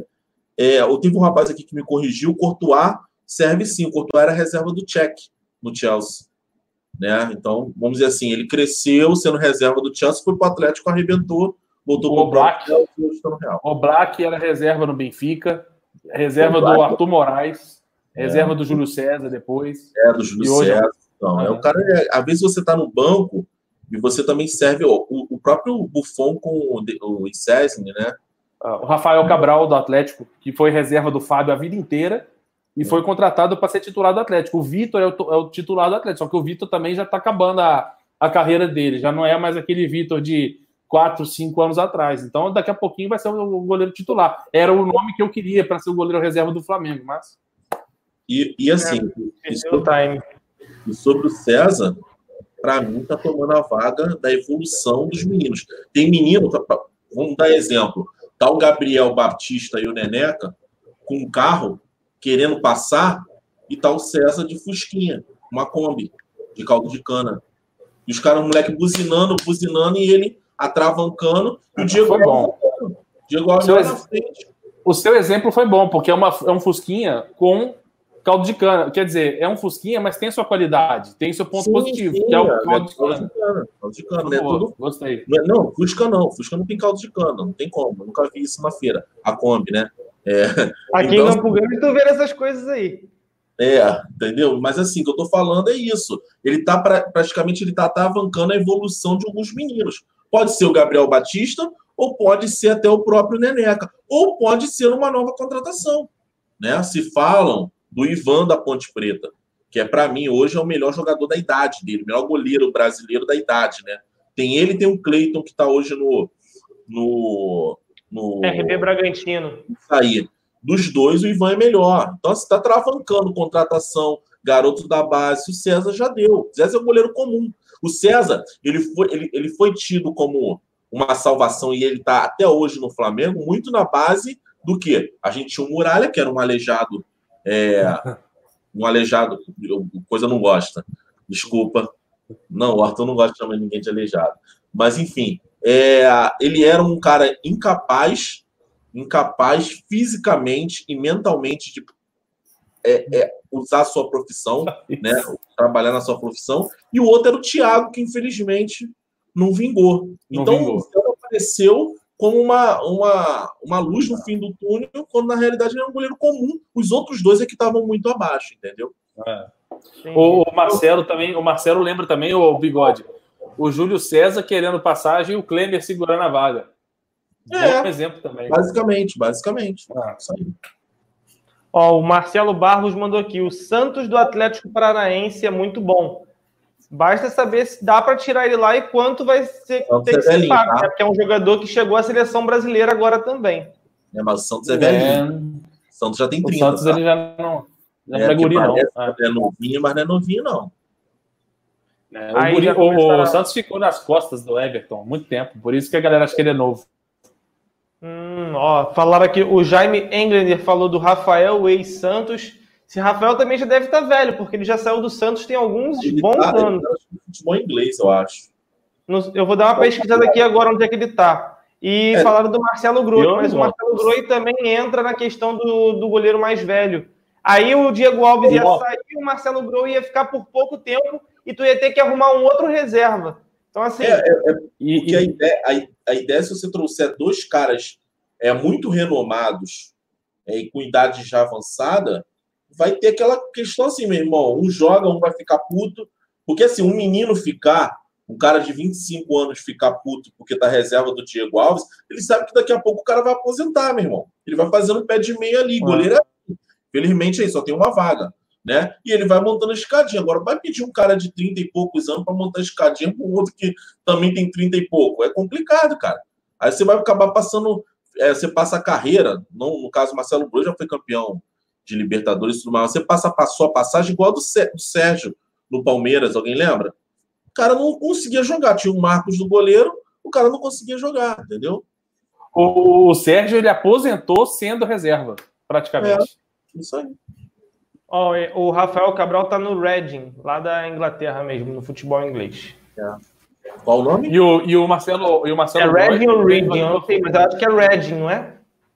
é, eu tive um rapaz aqui que me corrigiu, o Courtois serve sim, o Courtois era reserva do Cech no Chelsea. Né? Então, vamos dizer assim, ele cresceu sendo reserva do Chelsea, foi para o Atlético, arrebentou, voltou para o Black. O Black era reserva no Benfica, reserva do Arthur Moraes, é. reserva do Júlio César depois. É, do Júlio César. Então, é. É, o cara, é, às vezes você está no banco e você também serve ó, o, o próprio Buffon com o, o Szczesny, né? O Rafael Cabral, do Atlético, que foi reserva do Fábio a vida inteira e é. foi contratado para ser titular do Atlético. O Vitor é, é o titular do Atlético, só que o Vitor também já está acabando a, a carreira dele, já não é mais aquele Vitor de quatro, cinco anos atrás. Então, daqui a pouquinho vai ser o goleiro titular. Era o nome que eu queria para ser o goleiro reserva do Flamengo, mas... E, e assim, é, e, sobre, time. e sobre o César, para mim, tá tomando a vaga da evolução dos meninos. Tem menino, vamos dar exemplo, tá o Gabriel Batista e o Neneca com um carro querendo passar e tá o César de Fusquinha, uma Kombi, de caldo de cana. E os caras, o moleque buzinando, buzinando, e ele atravancando, e o Diego foi bom. Diego Alves seu, na frente. O seu exemplo foi bom, porque é, uma, é um Fusquinha com caldo de cana. Quer dizer, é um Fusquinha, mas tem sua qualidade, tem seu ponto sim, positivo, sim, que é o caldo de cana. Caldo de cana, né? Tudo... Gostei. Não, não, Fusca não. Fusca não tem caldo de cana, não tem como. Eu nunca vi isso na feira. A Kombi, né? É, Aqui então, em Campo Grande tu vê essas coisas aí. É, entendeu? Mas assim, o que eu tô falando é isso. Ele tá pra, praticamente ele tá travancando a evolução de alguns meninos. Pode ser o Gabriel Batista, ou pode ser até o próprio Neneca, ou pode ser uma nova contratação. Né? Se falam do Ivan da Ponte Preta, que é para mim hoje é o melhor jogador da idade dele, o melhor goleiro brasileiro da idade, né? Tem ele, tem o Cleiton que tá hoje no no, no R B Bragantino. Aí, dos dois o Ivan é melhor. Então você tá travancando contratação, garoto da base. O César já deu. O César é um goleiro comum. O César, ele foi, ele, ele foi tido como uma salvação e ele está até hoje no Flamengo, muito na base do quê? A gente tinha o Muralha, que era um aleijado, é, um aleijado, coisa não gosta. Desculpa. Não, o Arthur não gosta de chamar ninguém de aleijado. Mas, enfim, é, ele era um cara incapaz, incapaz fisicamente e mentalmente de É, é, usar a sua profissão, né, trabalhar na sua profissão, e o outro era o Thiago, que infelizmente não vingou. Não então, vingou. O César apareceu como uma, uma, uma luz no fim do túnel, quando na realidade ele era um goleiro comum. Os outros dois é que estavam muito abaixo, entendeu? É. O, o Marcelo também, o Marcelo lembra também, o Bigode, o Júlio César querendo passagem e o Klemer segurando a vaga. É, bom exemplo também. Basicamente, basicamente. Ah. Isso aí. Ó, o Marcelo Barros mandou aqui. O Santos do Atlético Paranaense é muito bom. Basta saber se dá para tirar ele lá e quanto vai ser, ter que ser pago, tá? Né? Porque é um jogador que chegou à seleção brasileira agora também. É, mas o Santos é velhinho. É... O Santos já tem trinta. O Santos, tá? Ele já não... Não é, é guri, não. É. é novinho, mas não é novinho, não. É, o, guri, o, o Santos ficou nas costas do Everton há muito tempo, por isso que a galera acha que ele é novo. Hum, ó, falaram aqui, o Jaime Englander falou do Rafael, ex-Santos. Esse Rafael também já deve estar velho, porque ele já saiu do Santos tem alguns ele bons tá, anos. Ele tá no futebol inglês, eu acho. Eu vou dar uma pesquisada aqui agora onde é que ele tá. E é. falaram do Marcelo Groi, mas o Marcelo Groi também entra na questão do, do goleiro mais velho. Aí o Diego Alves ia sair, o Marcelo Groi ia ficar por pouco tempo e tu ia ter que arrumar um outro reserva. Então, assim... É, é, é e, porque e... A, ideia, a, a ideia, se você trouxer dois caras é, muito renomados é, e com idade já avançada, vai ter aquela questão assim, meu irmão, um joga, um vai ficar puto. Porque, assim, um menino ficar, um cara de vinte e cinco anos ficar puto porque tá reserva do Diego Alves, ele sabe que daqui a pouco o cara vai aposentar, meu irmão. Ele vai fazendo um pé de meia ali, ah. goleiro é assim. Felizmente aí só tem uma vaga, né? E ele vai montando a escadinha. Agora, vai pedir um cara de trinta e poucos anos para montar a escadinha para um outro que também tem trinta e pouco. É complicado, cara. Aí você vai acabar passando... É, você passa a carreira, não, no caso, o Marcelo Groi já foi campeão de Libertadores e tudo mais. Você passa a sua passagem igual a do Sérgio no Palmeiras, alguém lembra? O cara não conseguia jogar. Tinha o Marcos do goleiro, o cara não conseguia jogar, entendeu? O, o Sérgio, ele aposentou sendo reserva, praticamente. É, isso aí. Oh, o Rafael Cabral tá no Reading, lá da Inglaterra mesmo, no futebol inglês. É. Qual o nome? E o, e o Marcelo... E o Marcelo é Reading ou Reading? Eu não sei, mas eu acho que é Reading, não é?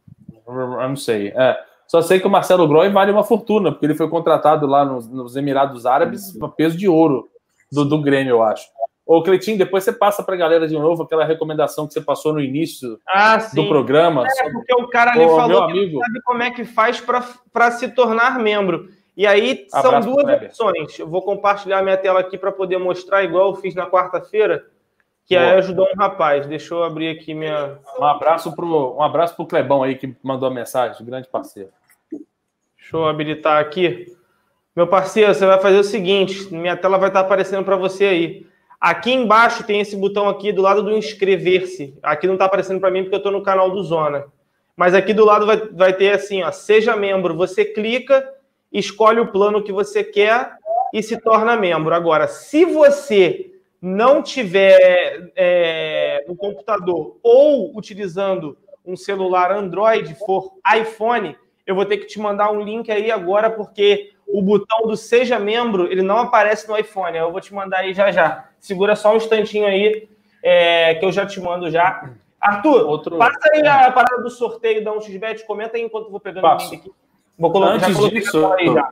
Eu não sei. É. Só sei que o Marcelo Groi vale uma fortuna, porque ele foi contratado lá nos, nos Emirados Árabes a peso de ouro do, do Grêmio, eu acho. Ô, Cleitinho, depois você passa para a galera de novo aquela recomendação que você passou no início ah, do programa. É, sobre... porque o cara ali Ô, falou que amigo... não sabe como é que faz para se tornar membro. E aí são Abraço duas opções. Eu vou compartilhar minha tela aqui para poder mostrar, igual eu fiz na quarta-feira, que Boa. aí ajudou um rapaz. Deixa eu abrir aqui minha... Um abraço pro, um abraço pro Clebão aí, que mandou a mensagem, grande parceiro. Deixa eu habilitar aqui. Meu parceiro, você vai fazer o seguinte, minha tela vai estar aparecendo para você aí. Aqui embaixo tem esse botão aqui do lado do inscrever-se. Aqui não está aparecendo para mim porque eu estou no canal do Zona. Mas aqui do lado vai, vai ter assim, ó, seja membro. Você clica, escolhe o plano que você quer e se torna membro. Agora, se você não tiver é, no computador ou utilizando um celular Android, for iPhone, eu vou ter que te mandar um link aí agora, porque o botão do Seja Membro, ele não aparece no iPhone. Eu vou te mandar aí já já. Segura só um instantinho aí, é, que eu já te mando já. Arthur, Outro... passa aí a parada do sorteio da um x bet, comenta aí enquanto eu vou pegando Passo. o link aqui. Vou colocar, Antes já disso, aí já.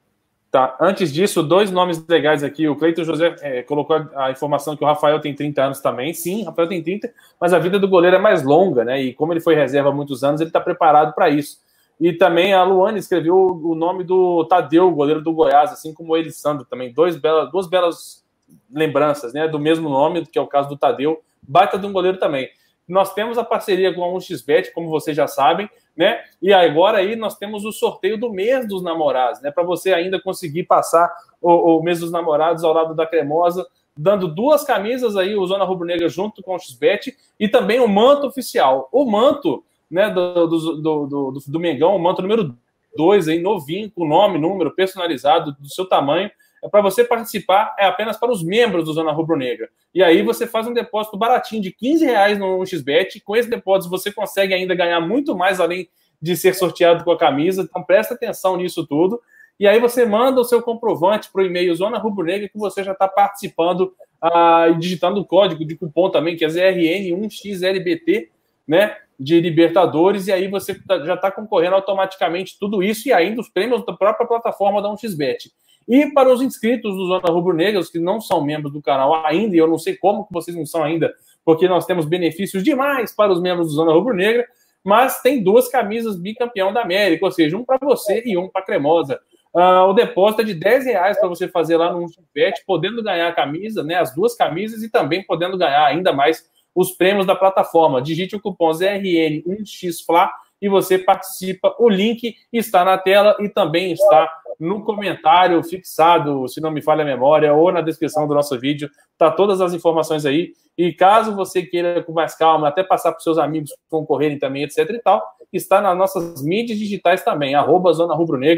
Tá. Antes disso, dois nomes legais aqui. O Cleiton José é, colocou a informação que o Rafael tem trinta anos também. Sim, o Rafael tem trinta, mas a vida do goleiro é mais longa, né? E como ele foi reserva há muitos anos, ele está preparado para isso. E também a Luane escreveu o nome do Tadeu, goleiro do Goiás, assim como o Elisandro também. Dois belas, duas belas lembranças, né? Do mesmo nome, que é o caso do Tadeu. Baita de um goleiro também. Nós temos a parceria com a um x bet, como vocês já sabem, né? E agora aí nós temos o sorteio do mês dos namorados, né? Para você ainda conseguir passar o, o mês dos namorados ao lado da Cremosa, dando duas camisas aí, o Zona Rubro Negra junto com o x bet e também o manto oficial. O manto, né, do, do, do, do, do Mengão, o manto número dois, aí, novinho, com nome, número, personalizado, do seu tamanho. É para você participar, é apenas para os membros do Zona Rubro Negra. E aí você faz um depósito baratinho de quinze reais no um x bet. Com esse depósito você consegue ainda ganhar muito mais, além de ser sorteado com a camisa. Então presta atenção nisso tudo. E aí você manda o seu comprovante para o e-mail Zona Rubro Negra, que você já está participando ah, e digitando o código de cupom também, que é Z R N um X L B T, né, de Libertadores. E aí você já está concorrendo automaticamente tudo isso e ainda os prêmios da própria plataforma da um x bet. E para os inscritos do Zona Rubro Negra, os que não são membros do canal ainda, e eu não sei como que vocês não são ainda, porque nós temos benefícios demais para os membros do Zona Rubro Negra, mas tem duas camisas bicampeão da América, ou seja, um para você e um para a Cremosa. Uh, o depósito é de dez reais para você fazer lá no um x bet, podendo ganhar a camisa, né, as duas camisas, e também podendo ganhar ainda mais os prêmios da plataforma. Digite o cupom Z R N um X F L A e você participa. O link está na tela e também está no comentário fixado, se não me falha a memória, ou na descrição do nosso vídeo. Tá todas as informações aí. E caso você queira com mais calma, até passar para os seus amigos concorrerem também, etc e tal, está nas nossas mídias digitais também, arroba Zona Rubro Negra,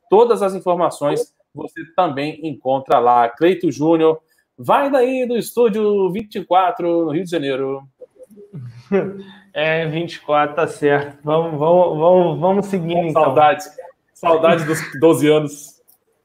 Todas as informações você também encontra lá. Cleito Júnior, vai daí do estúdio vinte e quatro, no Rio de Janeiro. É, vinte e quatro, tá certo. Vamos, vamos, vamos, vamos seguindo, então. Saudades. Saudades dos doze anos.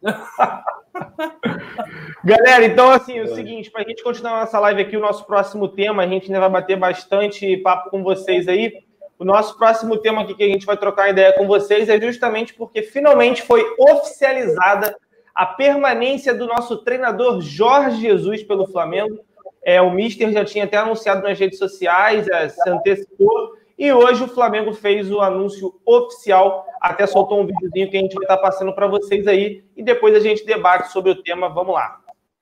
Galera, então, assim, é o seguinte, para a gente continuar nossa live aqui, o nosso próximo tema, a gente ainda vai bater bastante papo com vocês aí. O nosso próximo tema aqui que a gente vai trocar ideia com vocês é justamente porque finalmente foi oficializada a permanência do nosso treinador Jorge Jesus pelo Flamengo. É, o Mister já tinha até anunciado nas redes sociais, é, se antecipou, e hoje o Flamengo fez o anúncio oficial, até soltou um videozinho que a gente vai estar passando para vocês aí, e depois a gente debate sobre o tema. Vamos lá.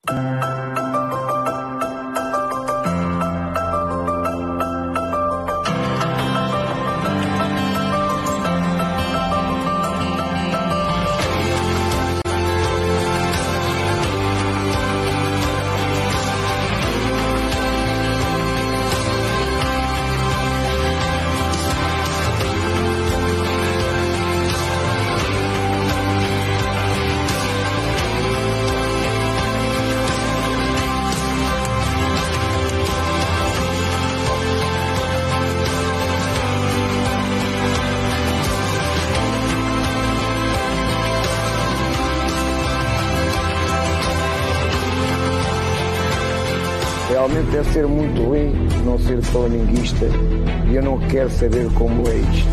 Realmente deve ser muito ruim não ser flamenguista e eu não quero saber como é isto.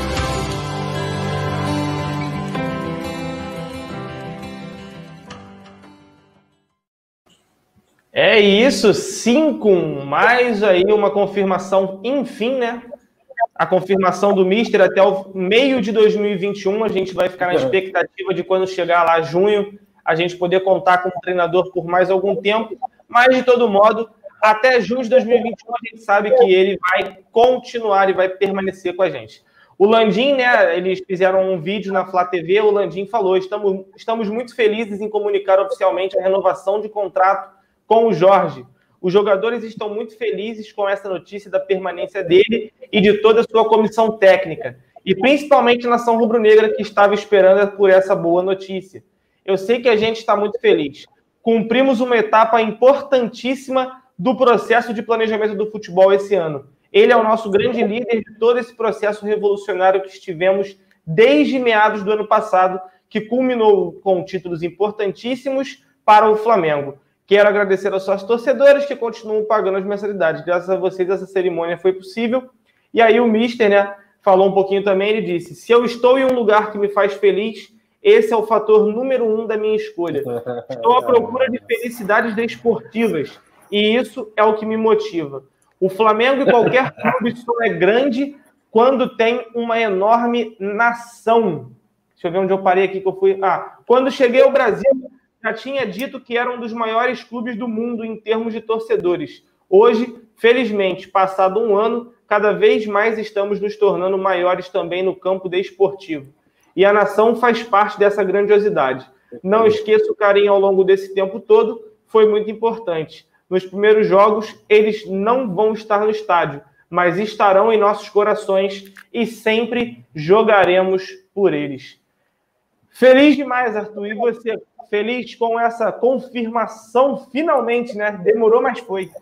É isso, cinco, mais aí uma confirmação, enfim, né? A confirmação do Mister até o meio de dois mil e vinte e um, a gente vai ficar na expectativa de quando chegar lá junho, a gente poder contar com o treinador por mais algum tempo, mas de todo modo, até junho de dois mil e vinte e um, a gente sabe que ele vai continuar e vai permanecer com a gente. O Landim, né, eles fizeram um vídeo na Flá T V, o Landim falou, estamos, estamos muito felizes em comunicar oficialmente a renovação de contrato com o Jorge. Os jogadores estão muito felizes com essa notícia da permanência dele e de toda a sua comissão técnica, e principalmente a nação rubro-negra que estava esperando por essa boa notícia. Eu sei que a gente está muito feliz. Cumprimos uma etapa importantíssima do processo de planejamento do futebol esse ano. Ele é o nosso grande líder de todo esse processo revolucionário que estivemos desde meados do ano passado, que culminou com títulos importantíssimos para o Flamengo. Quero agradecer aos sócios torcedores que continuam pagando as mensalidades. Graças a vocês, essa cerimônia foi possível. E aí o Mister, né, falou um pouquinho também, ele disse, se eu estou em um lugar que me faz feliz, esse é o fator número um da minha escolha. Estou à procura de felicidades desportivas. E isso é o que me motiva. O Flamengo e qualquer clube só é grande quando tem uma enorme nação. Deixa eu ver onde eu parei aqui que eu fui. Ah, quando cheguei ao Brasil, já tinha dito que era um dos maiores clubes do mundo em termos de torcedores. Hoje, felizmente, passado um ano, cada vez mais estamos nos tornando maiores também no campo desportivo. E a nação faz parte dessa grandiosidade. Não esqueça o carinho ao longo desse tempo todo, foi muito importante. Nos primeiros jogos, eles não vão estar no estádio, mas estarão em nossos corações e sempre jogaremos por eles. Feliz demais, Arthur. E você? Feliz com essa confirmação, finalmente, né? Demorou, mas foi.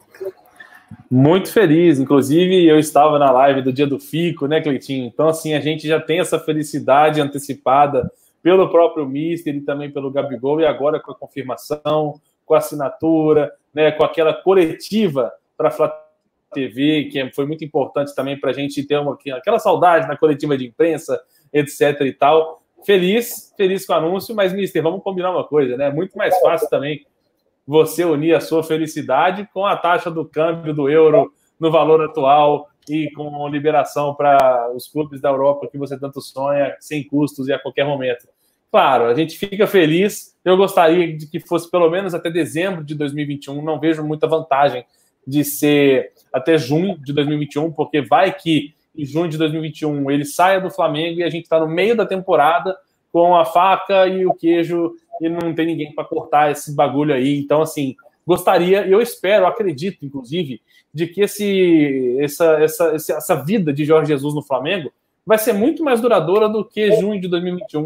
Muito feliz. Inclusive, eu estava na live do dia do Fico, né, Cleitinho? Então, assim, a gente já tem essa felicidade antecipada pelo próprio Mister e também pelo Gabigol, e agora com a confirmação, com a assinatura, né, com aquela coletiva para a Flá T V, que foi muito importante também para a gente ter uma, aquela saudade na coletiva de imprensa, etc e tal. Feliz, feliz com o anúncio, mas, Mister, vamos combinar uma coisa, né? É muito mais fácil também você unir a sua felicidade com a taxa do câmbio do euro no valor atual e com liberação para os clubes da Europa que você tanto sonha, sem custos e a qualquer momento. Claro, a gente fica feliz. Eu gostaria de que fosse pelo menos até dezembro de dois mil e vinte e um. Não vejo muita vantagem de ser até junho de dois mil e vinte e um, porque vai que em junho de dois mil e vinte e um ele saia do Flamengo e a gente está no meio da temporada com a faca e o queijo e não tem ninguém para cortar esse bagulho aí. Então, assim, gostaria, e eu espero, acredito, inclusive, de que esse, essa, essa, essa vida de Jorge Jesus no Flamengo vai ser muito mais duradoura do que junho de dois mil e vinte e um.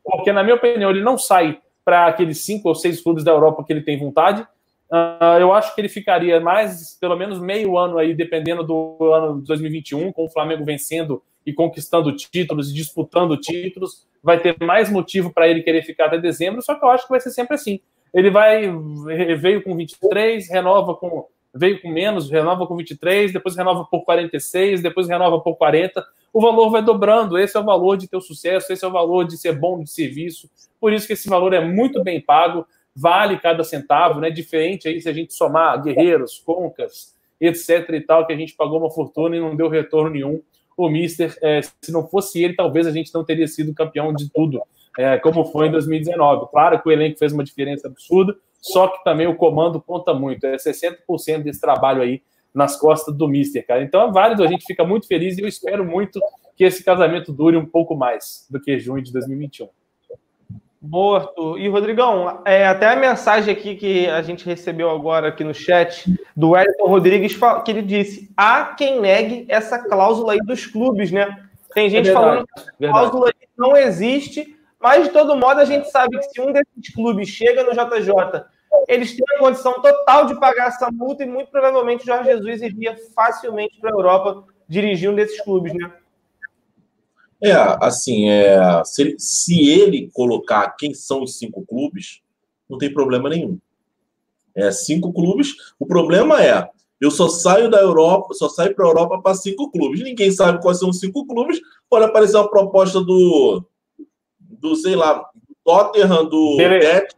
porque, na minha opinião, ele não sai para aqueles cinco ou seis clubes da Europa que ele tem vontade. Uh, eu acho que ele ficaria mais, pelo menos meio ano aí, dependendo do ano de dois mil e vinte e um, com o Flamengo vencendo e conquistando títulos e disputando títulos, vai ter mais motivo para ele querer ficar até dezembro, só que eu acho que vai ser sempre assim. Ele vai, veio com vinte e três, renova com, veio com menos, renova com vinte e três, depois renova por quarenta e seis, depois renova por quarenta, o valor vai dobrando, esse é o valor de ter o sucesso, esse é o valor de ser bom de serviço, por isso que esse valor é muito bem pago, vale cada centavo, né? Diferente aí se a gente somar Guerreiros, Concas, etc e tal, que a gente pagou uma fortuna e não deu retorno nenhum. O Mister, é, se não fosse ele, talvez a gente não teria sido campeão de tudo, é, como foi em dois mil e dezenove. Claro que o elenco fez uma diferença absurda, só que também o comando conta muito, é sessenta por cento desse trabalho aí nas costas do Mister, cara. Então é válido, a gente fica muito feliz e eu espero muito que esse casamento dure um pouco mais do que junho de dois mil e vinte e um. Boa, Arthur. E, Rodrigão, é, até a mensagem aqui que a gente recebeu agora aqui no chat, do Wellington Rodrigues, que ele disse, há quem negue essa cláusula aí dos clubes, né? Tem gente é verdade, falando que a cláusula aí não existe, mas, de todo modo, a gente sabe que se um desses clubes chega no J J, eles têm a condição total de pagar essa multa e, muito provavelmente, o Jorge Jesus iria facilmente para a Europa dirigir um desses clubes, né? É, assim, é, se, ele, se ele colocar quem são os cinco clubes, não tem problema nenhum. É, cinco clubes, o problema é, eu só saio da Europa, só saio para a Europa para cinco clubes. Ninguém sabe quais são os cinco clubes, pode aparecer uma proposta do, do sei lá, do Tottenham, do Bet,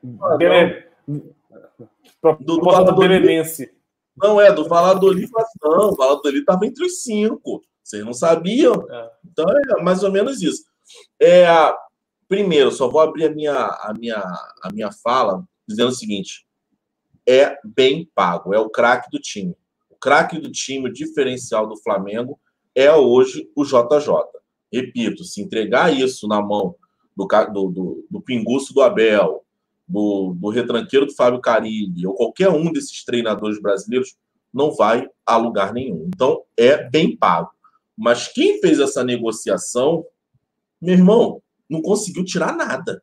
do, do Valladolid. Não, é, do Valladolid, não, o Valladolid estava entre os cinco. Vocês não sabiam? É. Então é mais ou menos isso. É, primeiro, só vou abrir a minha, a, minha, a minha fala dizendo o seguinte: é bem pago, é o craque do time. O craque do time, o diferencial do Flamengo, é hoje o J J. Repito, se entregar isso na mão do, do, do, do pinguço do Abel, do, do retranqueiro do Fábio Carilli, ou qualquer um desses treinadores brasileiros, não vai a lugar nenhum. Então, é bem pago. Mas quem fez essa negociação, meu irmão, não conseguiu tirar nada.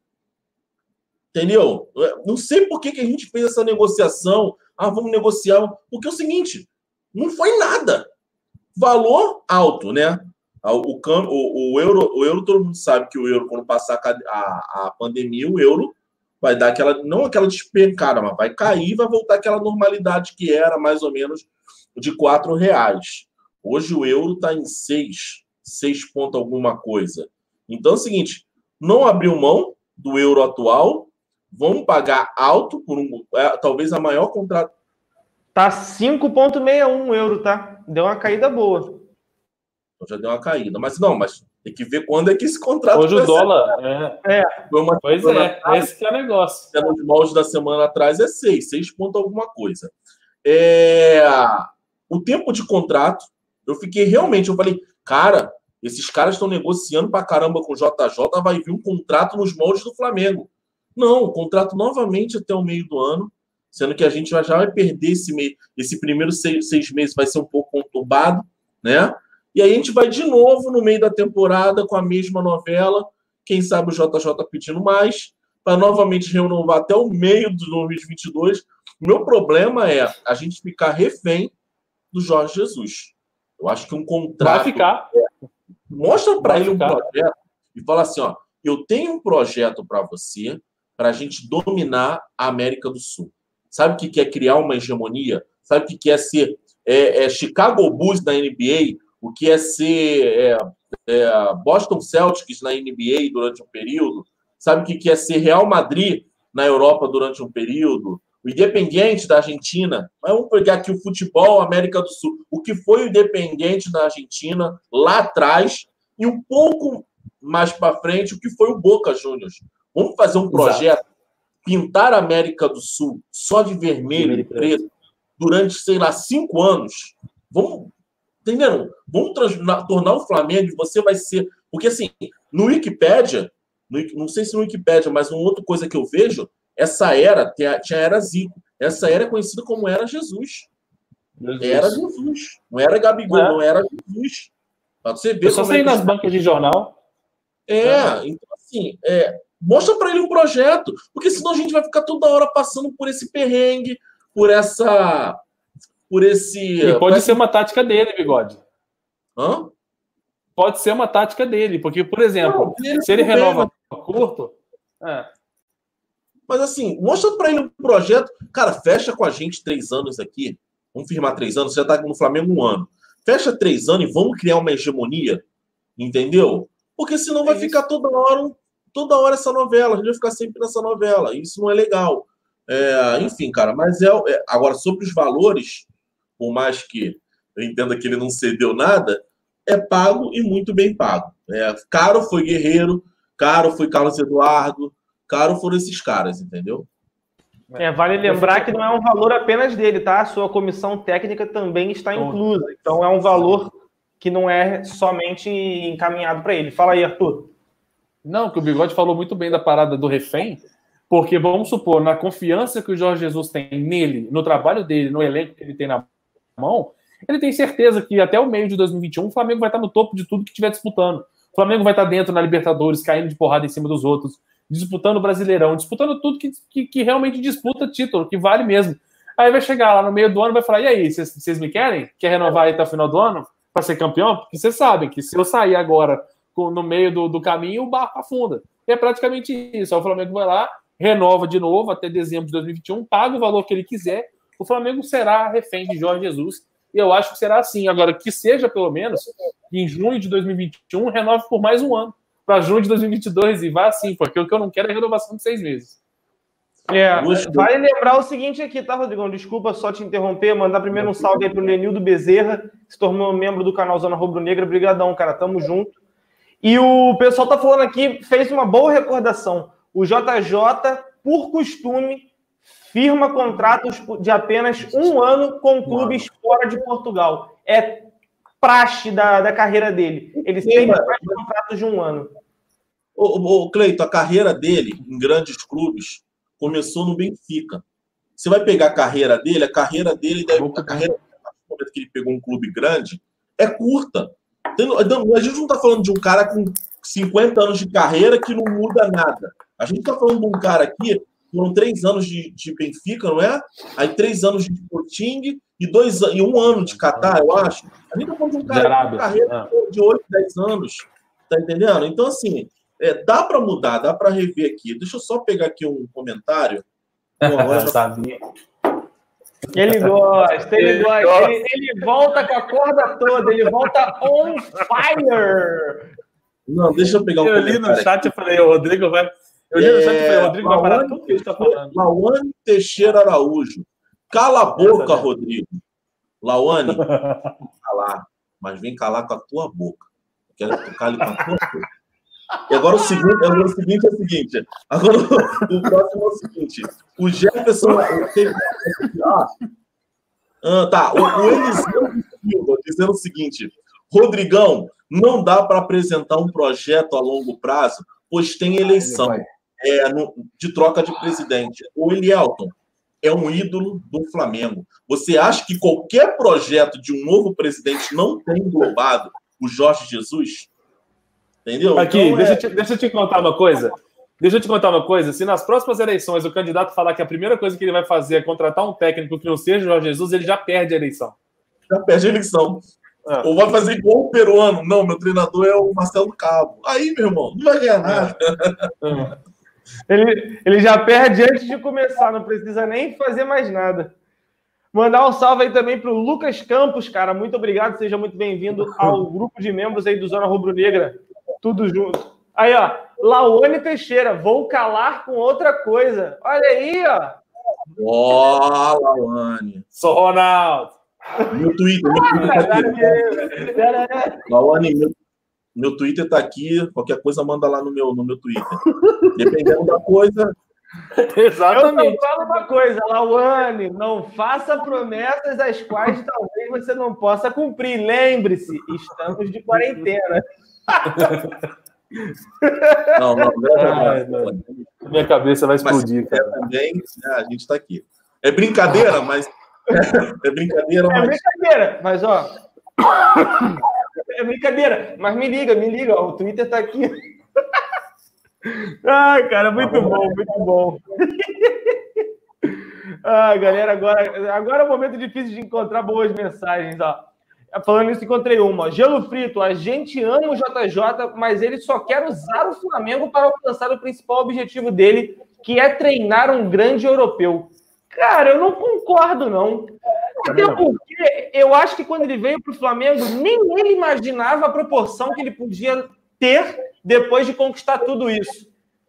Entendeu? Não sei por que, que a gente fez essa negociação. Ah, vamos negociar. Porque é o seguinte, não foi nada. Valor alto, né? O, o, o, euro, o euro, todo mundo sabe que o euro, quando passar a, a, a pandemia, o euro vai dar aquela, não aquela despencada, mas vai cair, vai voltar aquela normalidade que era mais ou menos de quatro reais. Hoje o euro está em seis, seis ponto alguma coisa. Então é o seguinte, não abriu mão do euro atual, vamos pagar alto por um, é, talvez a maior contrato. Tá cinco vírgula sessenta e um euro, tá? Deu uma caída boa. Então já deu uma caída, mas não, mas tem que ver quando é que esse contrato hoje o dólar, é. é. Foi uma pois é, atrás, esse que é o negócio. Nos moldes da semana atrás é seis, seis ponto alguma coisa. É... O tempo de contrato, eu fiquei realmente, eu falei, cara, esses caras estão negociando pra caramba com o J J, vai vir um contrato nos moldes do Flamengo. Não, o contrato novamente até o meio do ano, sendo que a gente já, já vai perder esse, meio, esse primeiro seis, seis meses, vai ser um pouco conturbado, né? E aí a gente vai de novo no meio da temporada com a mesma novela, quem sabe o J J pedindo mais, para novamente renovar até o meio de dois mil e vinte e dois. O meu problema é a gente ficar refém do Jorge Jesus. Eu acho que um contrato... Vai ficar. Mostra para ele ficar. um projeto e fala assim, ó, eu tenho um projeto para você, para a gente dominar a América do Sul. Sabe o que é criar uma hegemonia? Sabe o que é ser é, é Chicago Bulls na N B A? O que é ser é, é, Boston Celtics na N B A durante um período? Sabe o que é ser Real Madrid na Europa durante um período? O Independiente da Argentina. Mas vamos pegar aqui o futebol América do Sul. O que foi o Independiente da Argentina lá atrás e um pouco mais para frente o que foi o Boca Juniors. Vamos fazer um projeto, exato, pintar a América do Sul só de vermelho e preto durante, sei lá, cinco anos. Vamos, entenderam? Vamos tornar o Flamengo e você vai ser... Porque, assim, no Wikipédia, no, não sei se no Wikipédia, mas uma outra coisa que eu vejo, essa era, tinha a era Zico. Essa era é conhecida como Era Jesus. Jesus. Era Jesus. Não era Gabigol, é. não era Jesus. Pra você ver. Eu só sei é nas bancas de jornal. É, é, então, assim, é, Mostra para ele um projeto, porque senão a gente vai ficar toda hora passando por esse perrengue, por essa... por esse... E pode ser uma tática dele, Bigode. Hã? Pode ser uma tática dele, porque, por exemplo, Não, ele se ele bem, renova mas... curto... É. Mas assim, mostra para ele um projeto. Cara, fecha com a gente três anos aqui. Vamos firmar três anos. Você já tá no Flamengo um ano. Fecha três anos e vamos criar uma hegemonia. Entendeu? Porque senão vai é ficar toda hora, toda hora essa novela. A gente vai ficar sempre nessa novela. Isso não é legal. É, enfim, cara, mas é, é. Agora, sobre os valores, por mais que eu entenda que ele não cedeu nada, é pago e muito bem pago. É, caro foi Guerreiro, caro foi Carlos Eduardo. Caro foram esses caras, entendeu? É, vale lembrar que não é um valor apenas dele, tá? A sua comissão técnica também está inclusa. Então é um valor que não é somente encaminhado para ele. Fala aí, Arthur. Não, que o Bigode falou muito bem da parada do refém, porque vamos supor, na confiança que o Jorge Jesus tem nele, no trabalho dele, no elenco que ele tem na mão, ele tem certeza que até o meio de dois mil e vinte e um o Flamengo vai estar no topo de tudo que estiver disputando. O Flamengo vai estar dentro na Libertadores, caindo de porrada em cima dos outros, disputando o Brasileirão, disputando tudo que, que, que realmente disputa título, que vale mesmo. Aí vai chegar lá no meio do ano e vai falar, e aí, vocês me querem? Quer renovar aí até o final do ano para ser campeão? Porque vocês sabem que se eu sair agora no meio do, do caminho, o barco afunda. E é praticamente isso. Aí o Flamengo vai lá, renova de novo até dezembro de dois mil e vinte e um, paga o valor que ele quiser, o Flamengo será refém de Jorge Jesus. E eu acho que será assim. Agora, que seja pelo menos, que em junho de dois mil e vinte e um renove por mais um ano. Para junho de dois mil e vinte e dois e vá assim, porque o que eu não quero é renovação de seis meses. É, vale lembrar o seguinte aqui, tá, Rodrigão? Desculpa só te interromper, mandar primeiro um salve aí pro Lenildo Bezerra, que se tornou membro do canal Zona Rubro Negra. Brigadão, cara, tamo junto. E o pessoal tá falando aqui, fez uma boa recordação. O J J, por costume, firma contratos de apenas um ano com clubes fora de Portugal. É praxe da, da carreira dele. Ele sempre faz contratos de um ano. Ô, ô, Cleito, a carreira dele em grandes clubes começou no Benfica. Você vai pegar a carreira dele, a carreira dele deve, a carreira no momento que ele pegou um clube grande é curta. A gente não está falando de um cara com cinquenta anos de carreira que não muda nada. A gente está falando de um cara aqui, foram três anos de, de Benfica, não é? Aí três anos de Sporting e, dois, e um ano de Catar, eu acho. A gente está falando de um cara com carreira de oito, dez anos. Tá entendendo? Então, assim, é, dá para mudar, dá para rever aqui. Deixa eu só pegar aqui um comentário. Bom, agora já... Ele gosta, ele gosta. Ele, ele volta com a corda toda, ele volta on fire. Não, deixa eu pegar um eu comentário. Eu li no chat e falei, o Rodrigo vai... Eu li no chat e falei, o Rodrigo vai parar tudo que ele está falando. Lawane Teixeira Araújo. Cala a boca, Rodrigo. Lawane, vem calar. Mas vem calar com a tua boca. Eu quero que tu cale com a tua boca. E agora o seguinte, agora o seguinte é o seguinte. Agora o, o próximo é o seguinte. O Jefferson... Teve... Ah, ah, tá, o, o Eliseu Silva dizendo o seguinte. Rodrigão, não dá para apresentar um projeto a longo prazo, pois tem eleição é, no, de troca de presidente. O Elielton é um ídolo do Flamengo. Você acha que qualquer projeto de um novo presidente não tem englobado o Jorge Jesus? Entendeu? Aqui, então, deixa, é... eu te, deixa eu te contar uma coisa. Deixa eu te contar uma coisa. Se nas próximas eleições o candidato falar que a primeira coisa que ele vai fazer é contratar um técnico que não seja o Jorge Jesus, ele já perde a eleição. Já perde a eleição. É. Ou vai fazer igual o peruano. Não, meu treinador é o Marcelo Cabo. Aí, meu irmão, não vai ganhar nada. É. Ele, ele já perde antes de começar, não precisa nem fazer mais nada. Mandar um salve aí também para o Lucas Campos, cara. Muito obrigado, seja muito bem-vindo ao grupo de membros aí do Zona Rubro Negra. Tudo junto. Aí, ó, Lawane Teixeira, vou calar com outra coisa. Olha aí, ó. Ó, Lawane. Sou Ronaldo. Meu Twitter, meu Twitter tá aqui. Lawane, meu, meu Twitter tá aqui. Qualquer coisa, manda lá no meu, no meu Twitter. Dependendo da coisa... Exatamente. Eu só falo uma coisa, Lawane, não faça promessas as quais talvez você não possa cumprir. Lembre-se, estamos de quarentena. Não, não, não, Ai, não. Minha cabeça vai explodir, mas, cara. É, também, né, a gente está aqui. É brincadeira, mas é brincadeira, mas... É brincadeira, mas ó, é brincadeira, mas me liga, me liga, ó, o Twitter tá aqui. Ai, cara, muito bom, muito bom. Ah, galera, agora, agora é um momento difícil de encontrar boas mensagens, ó. Falando isso, encontrei uma. Gelo Frito, a gente ama o J J, mas ele só quer usar o Flamengo para alcançar o principal objetivo dele, que é treinar um grande europeu. Cara, eu não concordo, não. Até porque eu acho que quando ele veio para o Flamengo, nem ele imaginava a proporção que ele podia ter depois de conquistar tudo isso.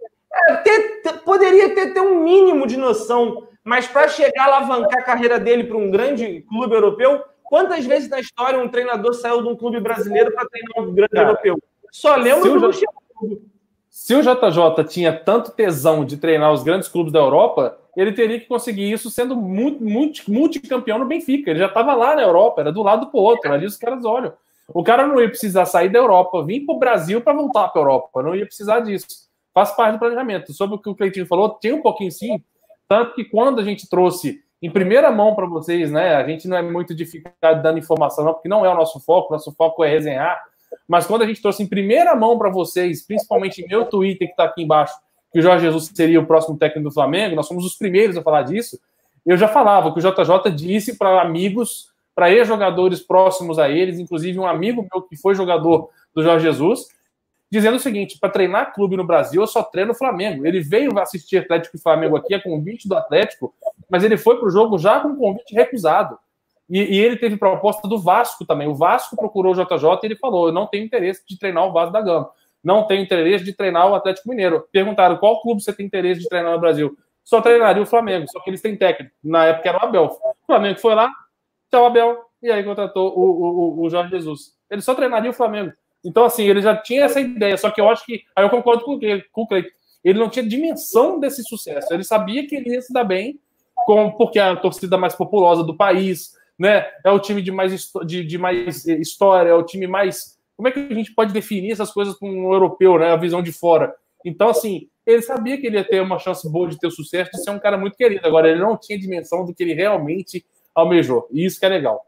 É, ter, ter, poderia ter, ter um mínimo de noção, mas para chegar a alavancar a carreira dele para um grande clube europeu, quantas vezes na história um treinador saiu de um clube brasileiro para treinar um grande Cara, europeu? Só lembro do Luxemburgo. Se o J J tinha tanto tesão de treinar os grandes clubes da Europa, ele teria que conseguir isso sendo muito, muito, multicampeão no Benfica. Ele já estava lá na Europa, era do lado pro outro, ali os caras olham. O cara não ia precisar sair da Europa, vir para o Brasil para voltar para a Europa, não ia precisar disso. Faz parte do planejamento. Sobre o que o Cleitinho falou, tem um pouquinho sim, tanto que quando a gente trouxe em primeira mão para vocês, né, a gente não é muito de ficar dando informação, não, porque não é o nosso foco, nosso foco é resenhar, mas quando a gente trouxe em primeira mão para vocês, principalmente em meu Twitter, que está aqui embaixo, que o Jorge Jesus seria o próximo técnico do Flamengo, nós somos os primeiros a falar disso, eu já falava que o J J disse para amigos, para ex-jogadores próximos a eles, inclusive um amigo meu que foi jogador do Jorge Jesus, dizendo o seguinte, para treinar clube no Brasil, eu só treino o Flamengo. Ele veio assistir Atlético e Flamengo aqui, a convite do Atlético, mas ele foi para o jogo já com convite recusado. E, e ele teve proposta do Vasco também. O Vasco procurou o J J e ele falou, eu não tenho interesse de treinar o Vasco da Gama. Não tenho interesse de treinar o Atlético Mineiro. Perguntaram, qual clube você tem interesse de treinar no Brasil? Só treinaria o Flamengo, só que eles têm técnico. Na época era o Abel. O Flamengo foi lá, tchau Abel, e aí contratou o, o, o Jorge Jesus. Ele só treinaria o Flamengo. Então, assim, ele já tinha essa ideia, só que eu acho que... Aí eu concordo com o Cleiton. Ele não tinha dimensão desse sucesso. Ele sabia que ele ia se dar bem, com, porque é a torcida mais populosa do país, né? É o time de mais, de, de mais história, é o time mais... Como é que a gente pode definir essas coisas com um europeu, né? A visão de fora. Então, assim, ele sabia que ele ia ter uma chance boa de ter sucesso, de ser um cara muito querido. Agora, ele não tinha dimensão do que ele realmente almejou. E isso que é legal.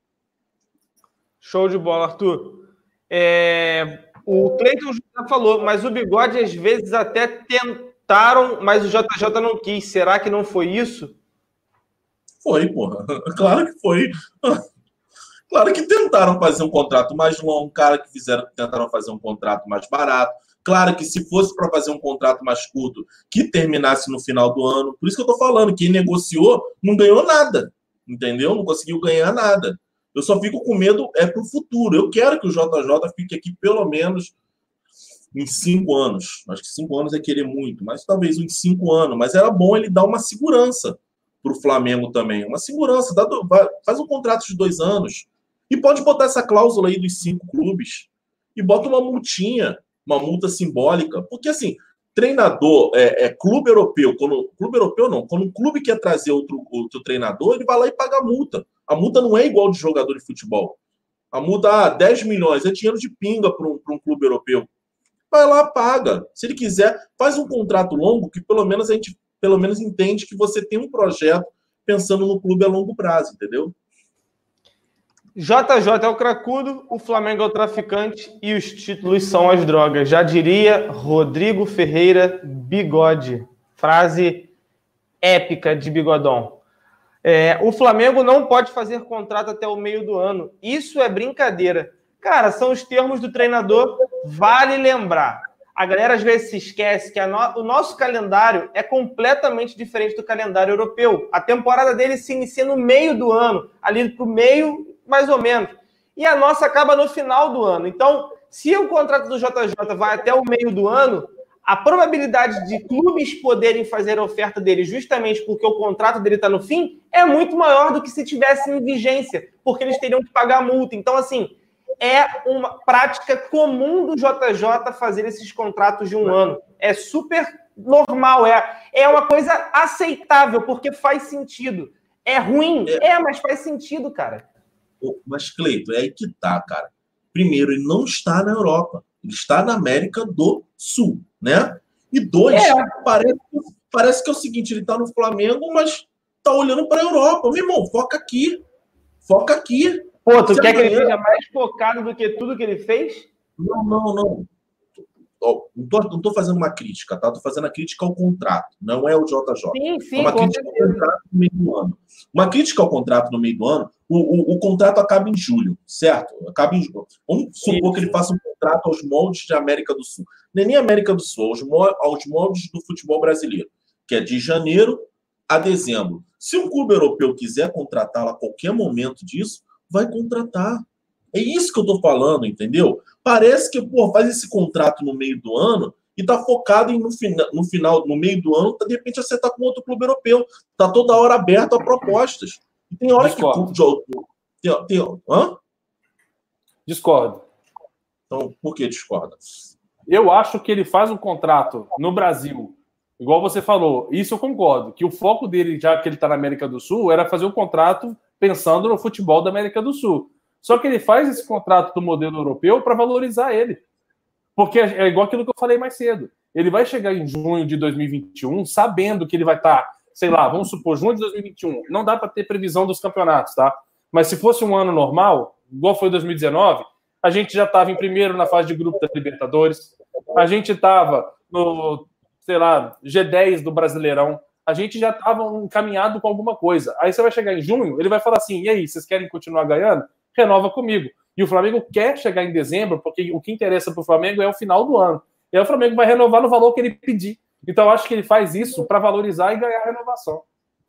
Show de bola, Arthur. É, o Cleiton já falou, mas o Bigode às vezes até tentaram, mas o J J não quis. Será que não foi isso? Foi, porra. Claro que foi. Claro que tentaram fazer um contrato mais longo, cara que fizeram, tentaram fazer um contrato mais barato. Claro que se fosse para fazer um contrato mais curto, que terminasse no final do ano. Por isso que eu tô falando, quem negociou não ganhou nada, entendeu? Não conseguiu ganhar nada. Eu só fico com medo é para o futuro. Eu quero que o J J fique aqui pelo menos em cinco anos. Acho que cinco anos é querer muito, mas talvez em cinco anos. Mas era bom ele dar uma segurança para o Flamengo também. Uma segurança. Dá do, faz um contrato de dois anos. E pode botar essa cláusula aí dos cinco clubes. E bota uma multinha, uma multa simbólica. Porque, assim, treinador, é, é clube europeu. Quando, clube europeu não. Quando um clube quer trazer outro, outro treinador, ele vai lá e paga a multa. A multa não é igual de jogador de futebol. A multa, ah, dez milhões, é dinheiro de pinga para um, para um clube europeu. Vai lá, paga. Se ele quiser, faz um contrato longo que pelo menos a gente pelo menos entende que você tem um projeto pensando no clube a longo prazo, entendeu? J J é o cracudo, o Flamengo é o traficante e os títulos são as drogas. Já diria Rodrigo Ferreira Bigode. Frase épica de Bigodão. É, o Flamengo não pode fazer contrato até o meio do ano. Isso é brincadeira. Cara, são os termos do treinador. Vale lembrar. A galera às vezes se esquece que a no... o nosso calendário é completamente diferente do calendário europeu. A temporada dele se inicia no meio do ano, ali para o meio, mais ou menos. E a nossa acaba no final do ano. Então, se o contrato do J J vai até o meio do ano, a probabilidade de clubes poderem fazer a oferta dele justamente porque o contrato dele está no fim é muito maior do que se tivesse em vigência, porque eles teriam que pagar multa. Então, assim, é uma prática comum do J J fazer esses contratos de um ano. É super normal, é, é uma coisa aceitável, porque faz sentido. É ruim? É, é mas faz sentido, cara. Mas, Cleiton, é aí que tá, cara. Primeiro, ele não está na Europa. Ele está na América do Sul, né? E dois, é. parece, parece que é o seguinte, ele está no Flamengo, mas tá olhando para a Europa. Meu irmão, foca aqui. Foca aqui. Pô, tu Você quer amanhã... que ele seja mais focado do que tudo que ele fez? Não, não, não. ó, não tô, não tô fazendo uma crítica, tá? Tô fazendo a crítica ao contrato, não é o J J. Sim, sim, é uma crítica ao contrato no meio do ano. Uma crítica ao contrato no meio do ano, o, o, o contrato acaba em julho, certo? Acaba em julho. Vamos supor que ele faça um contrato aos moldes de América do Sul. Nem, nem América do Sul, aos, aos moldes do futebol brasileiro, que é de janeiro a dezembro. Se um clube europeu quiser contratá-lo a qualquer momento disso, vai contratar. É isso que eu tô falando, entendeu? Parece que, pô, faz esse contrato no meio do ano e tá focado em, no, fina, no final, no meio do ano, tá, de repente acertar com outro clube europeu. Tá toda hora aberto a propostas. E tem hora Discordo. que... Tem, tem, hã? Discordo. Então, por que discorda? Eu acho que ele faz um contrato no Brasil, igual você falou, isso eu concordo, que o foco dele, já que ele tá na América do Sul, era fazer um contrato pensando no futebol da América do Sul. Só que ele faz esse contrato do modelo europeu para valorizar ele. Porque é igual aquilo que eu falei mais cedo. Ele vai chegar em junho de dois mil e vinte e um sabendo que ele vai estar, tá, sei lá, vamos supor, junho de dois mil e vinte e um. Não dá para ter previsão dos campeonatos, tá? Mas se fosse um ano normal, igual foi dois mil e dezenove, a gente já estava em primeiro na fase de grupo da Libertadores, a gente estava no, sei lá, G dez do Brasileirão, a gente já estava encaminhado com alguma coisa. Aí você vai chegar em junho, ele vai falar assim, e aí, vocês querem continuar ganhando? Renova comigo. E o Flamengo quer chegar em dezembro, porque o que interessa para o Flamengo é o final do ano. E aí o Flamengo vai renovar no valor que ele pedir. Então eu acho que ele faz isso para valorizar e ganhar a renovação.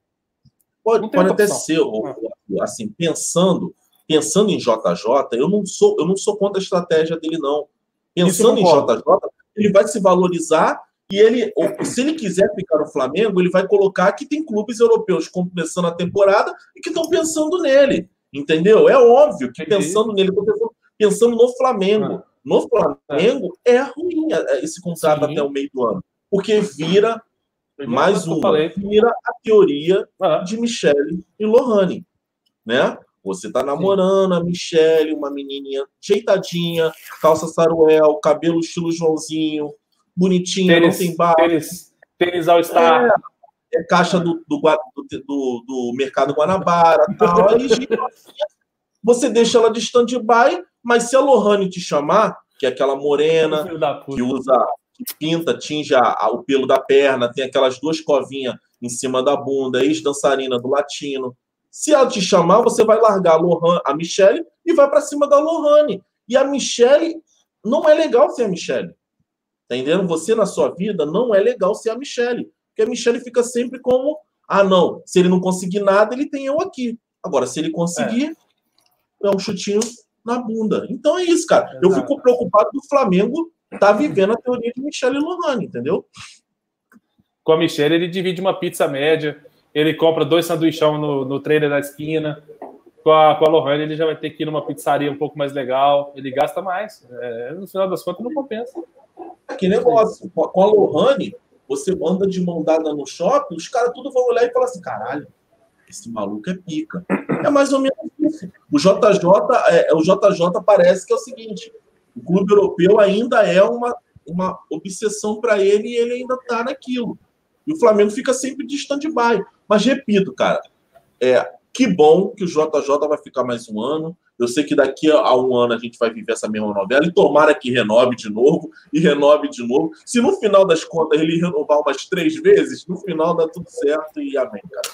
Pode, pode até ser, assim, pensando, pensando em J J, eu não sou, eu não sou contra a estratégia dele, não. Pensando em J J, ele vai se valorizar e ele, se ele quiser ficar no Flamengo, ele vai colocar que tem clubes europeus começando a temporada e que estão pensando nele. Entendeu? É óbvio que pensando nele, pensando no Flamengo. No Flamengo é ruim esse contrato Sim. até o meio do ano. Porque vira mais uma, vira a teoria ah. de Michele e Lohane. Né? Você tá namorando Sim. a Michele, uma menininha ajeitadinha, calça saruel, cabelo estilo Joãozinho, bonitinha, tênis, não tem barro. Tênis, tênis All-Star. É. É caixa do, do, do, do Mercado Guanabara, tal. Aí, você deixa ela de stand-by, mas se a Lohane te chamar, que é aquela morena, que usa, que pinta, tinge a, a, o pelo da perna, tem aquelas duas covinhas em cima da bunda, ex-dançarina do Latino. Se ela te chamar, você vai largar a, Lohane, a Michele e vai para cima da Lohane. E a Michele, não é legal ser a Michele. Tá entendendo? Você, na sua vida, não é legal ser a Michele. Porque a Michele fica sempre como, ah, não, se ele não conseguir nada, ele tem eu aqui. Agora, se ele conseguir, é, é um chutinho na bunda. Então é isso, cara. Exato. Eu fico preocupado do Flamengo tá vivendo a teoria de Michele e Lohane, entendeu? Com a Michele, ele divide uma pizza média, ele compra dois sanduichão no, no trailer da esquina. Com a, com a Lohane, ele já vai ter que ir numa pizzaria um pouco mais legal. Ele gasta mais. É, no final das contas, não compensa. Que negócio. Com a Lohane, você anda de mão dada no shopping, os caras tudo vão olhar e falar assim, caralho, esse maluco é pica. É mais ou menos isso. O J J, é, o J J parece que é o seguinte, o clube europeu ainda é uma, uma obsessão para ele e ele ainda tá naquilo. E o Flamengo fica sempre de stand-by. Mas repito, cara, é, que bom que o J J vai ficar mais um ano. Eu sei que daqui a um ano a gente vai viver essa mesma novela e tomara que renove de novo e renove de novo. Se no final das contas ele renovar umas três vezes, no final dá tudo certo e amém, cara.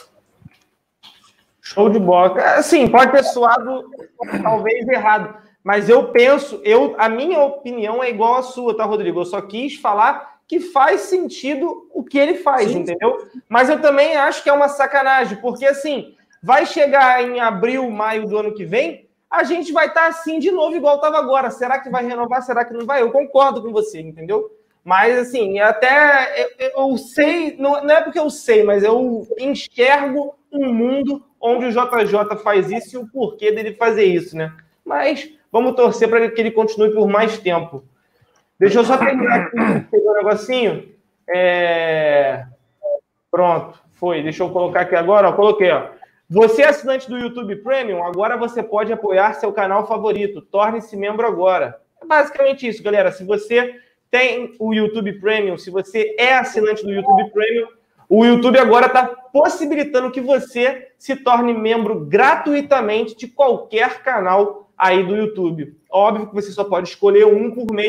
Show de bola. Assim, pode ter soado talvez errado, mas eu penso, eu, a minha opinião é igual à sua, tá, Rodrigo? Eu só quis falar que faz sentido o que ele faz, Sim. entendeu? Mas eu também acho que é uma sacanagem, porque assim, vai chegar em abril, maio do ano que vem, a gente vai estar assim de novo, igual estava agora. Será que vai renovar? Será que não vai? Eu concordo com você, entendeu? Mas, assim, até eu, eu sei, não, não é porque eu sei, mas eu enxergo um mundo onde o J J faz isso e o porquê dele fazer isso, né? Mas vamos torcer para que ele continue por mais tempo. Deixa eu só terminar aqui, pegar um negocinho. É... Pronto, foi. Deixa eu colocar aqui agora, ó. Coloquei, ó. Você é assinante do YouTube Premium, agora você pode apoiar seu canal favorito. Torne-se membro agora. É basicamente isso, galera. Se você tem o YouTube Premium, se você é assinante do YouTube Premium, o YouTube agora está possibilitando que você se torne membro gratuitamente de qualquer canal aí do YouTube. Óbvio que você só pode escolher um por mês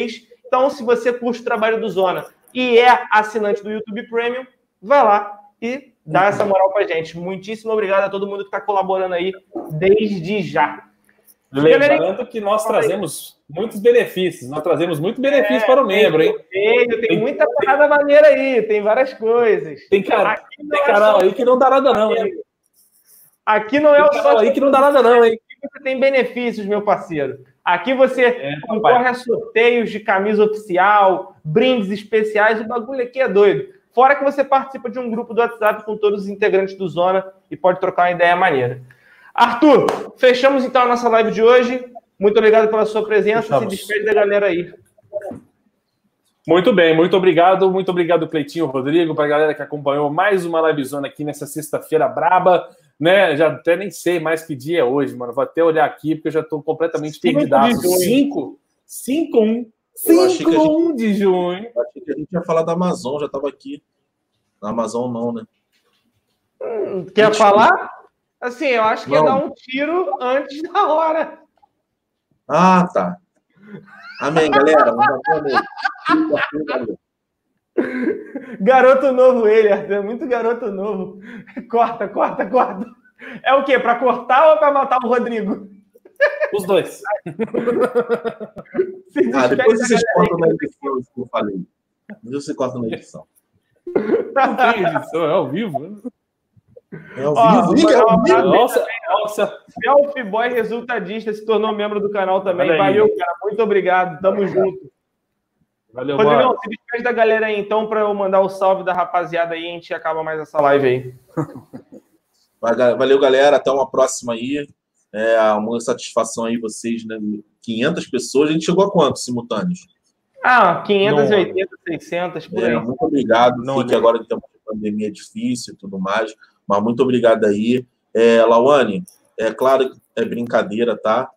Então, se você curte o trabalho do Zona e é assinante do YouTube Premium, vai lá e dá essa moral pra gente. Muitíssimo obrigado a todo mundo que está colaborando aí desde já. Lembrando que nós trazemos muitos benefícios. Nós trazemos muito benefício é, para o membro, hein? Tem, tem, tem muita parada maneira aí, tem várias coisas. Tem, cara, tem canal aí que não dá nada não, hein? Aqui não é o só aí que não dá nada não, hein? Aqui você tem benefícios, meu parceiro. Aqui você é, concorre a sorteios de camisa oficial, brindes especiais, o bagulho aqui é doido. Fora que você participa de um grupo do WhatsApp com todos os integrantes do Zona e pode trocar uma ideia maneira. Arthur, fechamos então a nossa live de hoje. Muito obrigado pela sua presença. Fechamos. Se despede da galera aí. Muito bem, muito obrigado. Muito obrigado, Cleitinho, Rodrigo, para a galera que acompanhou mais uma livezona aqui nessa sexta-feira braba. Né? Já até nem sei mais que dia é hoje, mano. Vou até olhar aqui, porque eu já estou completamente perdidaço. cinco? cinco, um. cinco, um de junho. Eu achei que a gente ia falar da Amazon, já estava aqui. Na Amazon não, né? Hum, quer falar? Assim, eu acho que não. Ia dar um tiro antes da hora. Ah, tá. Amém, galera. Garoto novo ele, Arthur. É muito garoto novo. Corta, corta, corta. É o quê? Para cortar ou para matar o Rodrigo? Os dois. Ah, depois vocês cortam na edição, isso que eu falei. Depois você corta na edição. Não tem edição, é ao vivo, né? É ao vivo, liga, é ao vivo. Nossa, nossa. Selfie Boy resultadista se tornou membro do canal também. Valeu, cara. Muito obrigado. Tamo junto. Valeu, Rodrigão, se despede da galera aí, então, para eu mandar o salve da rapaziada aí, a gente acaba mais essa live aí. Valeu, galera. Até uma próxima aí. É uma satisfação aí vocês, né? quinhentas pessoas. A gente chegou a quantos simultâneos? Ah, quinhentas e oitenta, seiscentas, por aí. É, muito obrigado. Não, Sei que agora que tem uma pandemia difícil e tudo mais, mas muito obrigado aí. É, Lauane, é claro que é brincadeira, tá?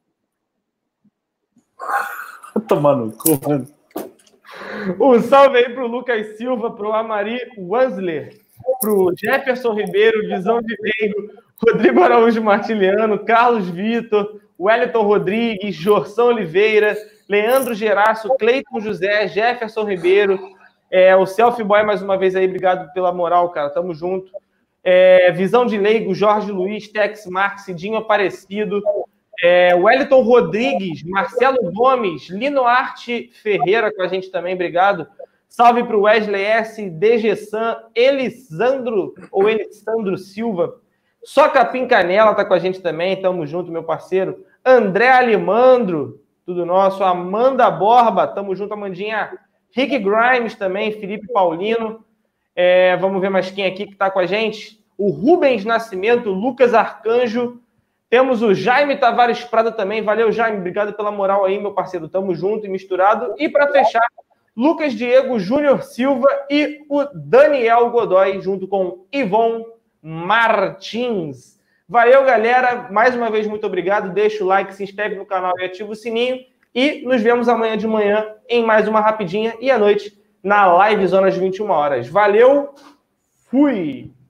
Tomando cu, mano. Um salve aí pro Lucas Silva, pro Amari Wansler, pro Jefferson Ribeiro, Visão de Negro, Rodrigo Araújo Martiliano, Carlos Vitor, Wellington Rodrigues, Jorção Oliveira, Leandro Geraço, Cleiton José, Jefferson Ribeiro, é, o Selfie Boy mais uma vez aí, obrigado pela moral, cara, tamo junto. É, Visão de Leigo, Jorge Luiz, Tex Marques, Cidinho Aparecido, é, Wellington Rodrigues, Marcelo Gomes, Linoarte Ferreira com a gente também, obrigado. Salve para o Wesley S, D G San, Elisandro ou Elisandro Silva, Soca Pincanela tá com a gente também, tamo junto, meu parceiro. André Alimandro, tudo nosso. Amanda Borba, tamo junto, Amandinha. Rick Grimes também, Felipe Paulino. É, vamos ver mais quem aqui que tá com a gente. O Rubens Nascimento, Lucas Arcanjo. Temos o Jaime Tavares Prada também. Valeu, Jaime, obrigado pela moral aí, meu parceiro. Tamo junto e misturado. E para fechar, Lucas Diego Júnior Silva e o Daniel Godoy, junto com Ivon Martins. Valeu, galera. Mais uma vez, muito obrigado. Deixa o like, se inscreve no canal e ativa o sininho. E nos vemos amanhã de manhã em mais uma rapidinha e à noite na live Zona às vinte e uma horas. Valeu, fui!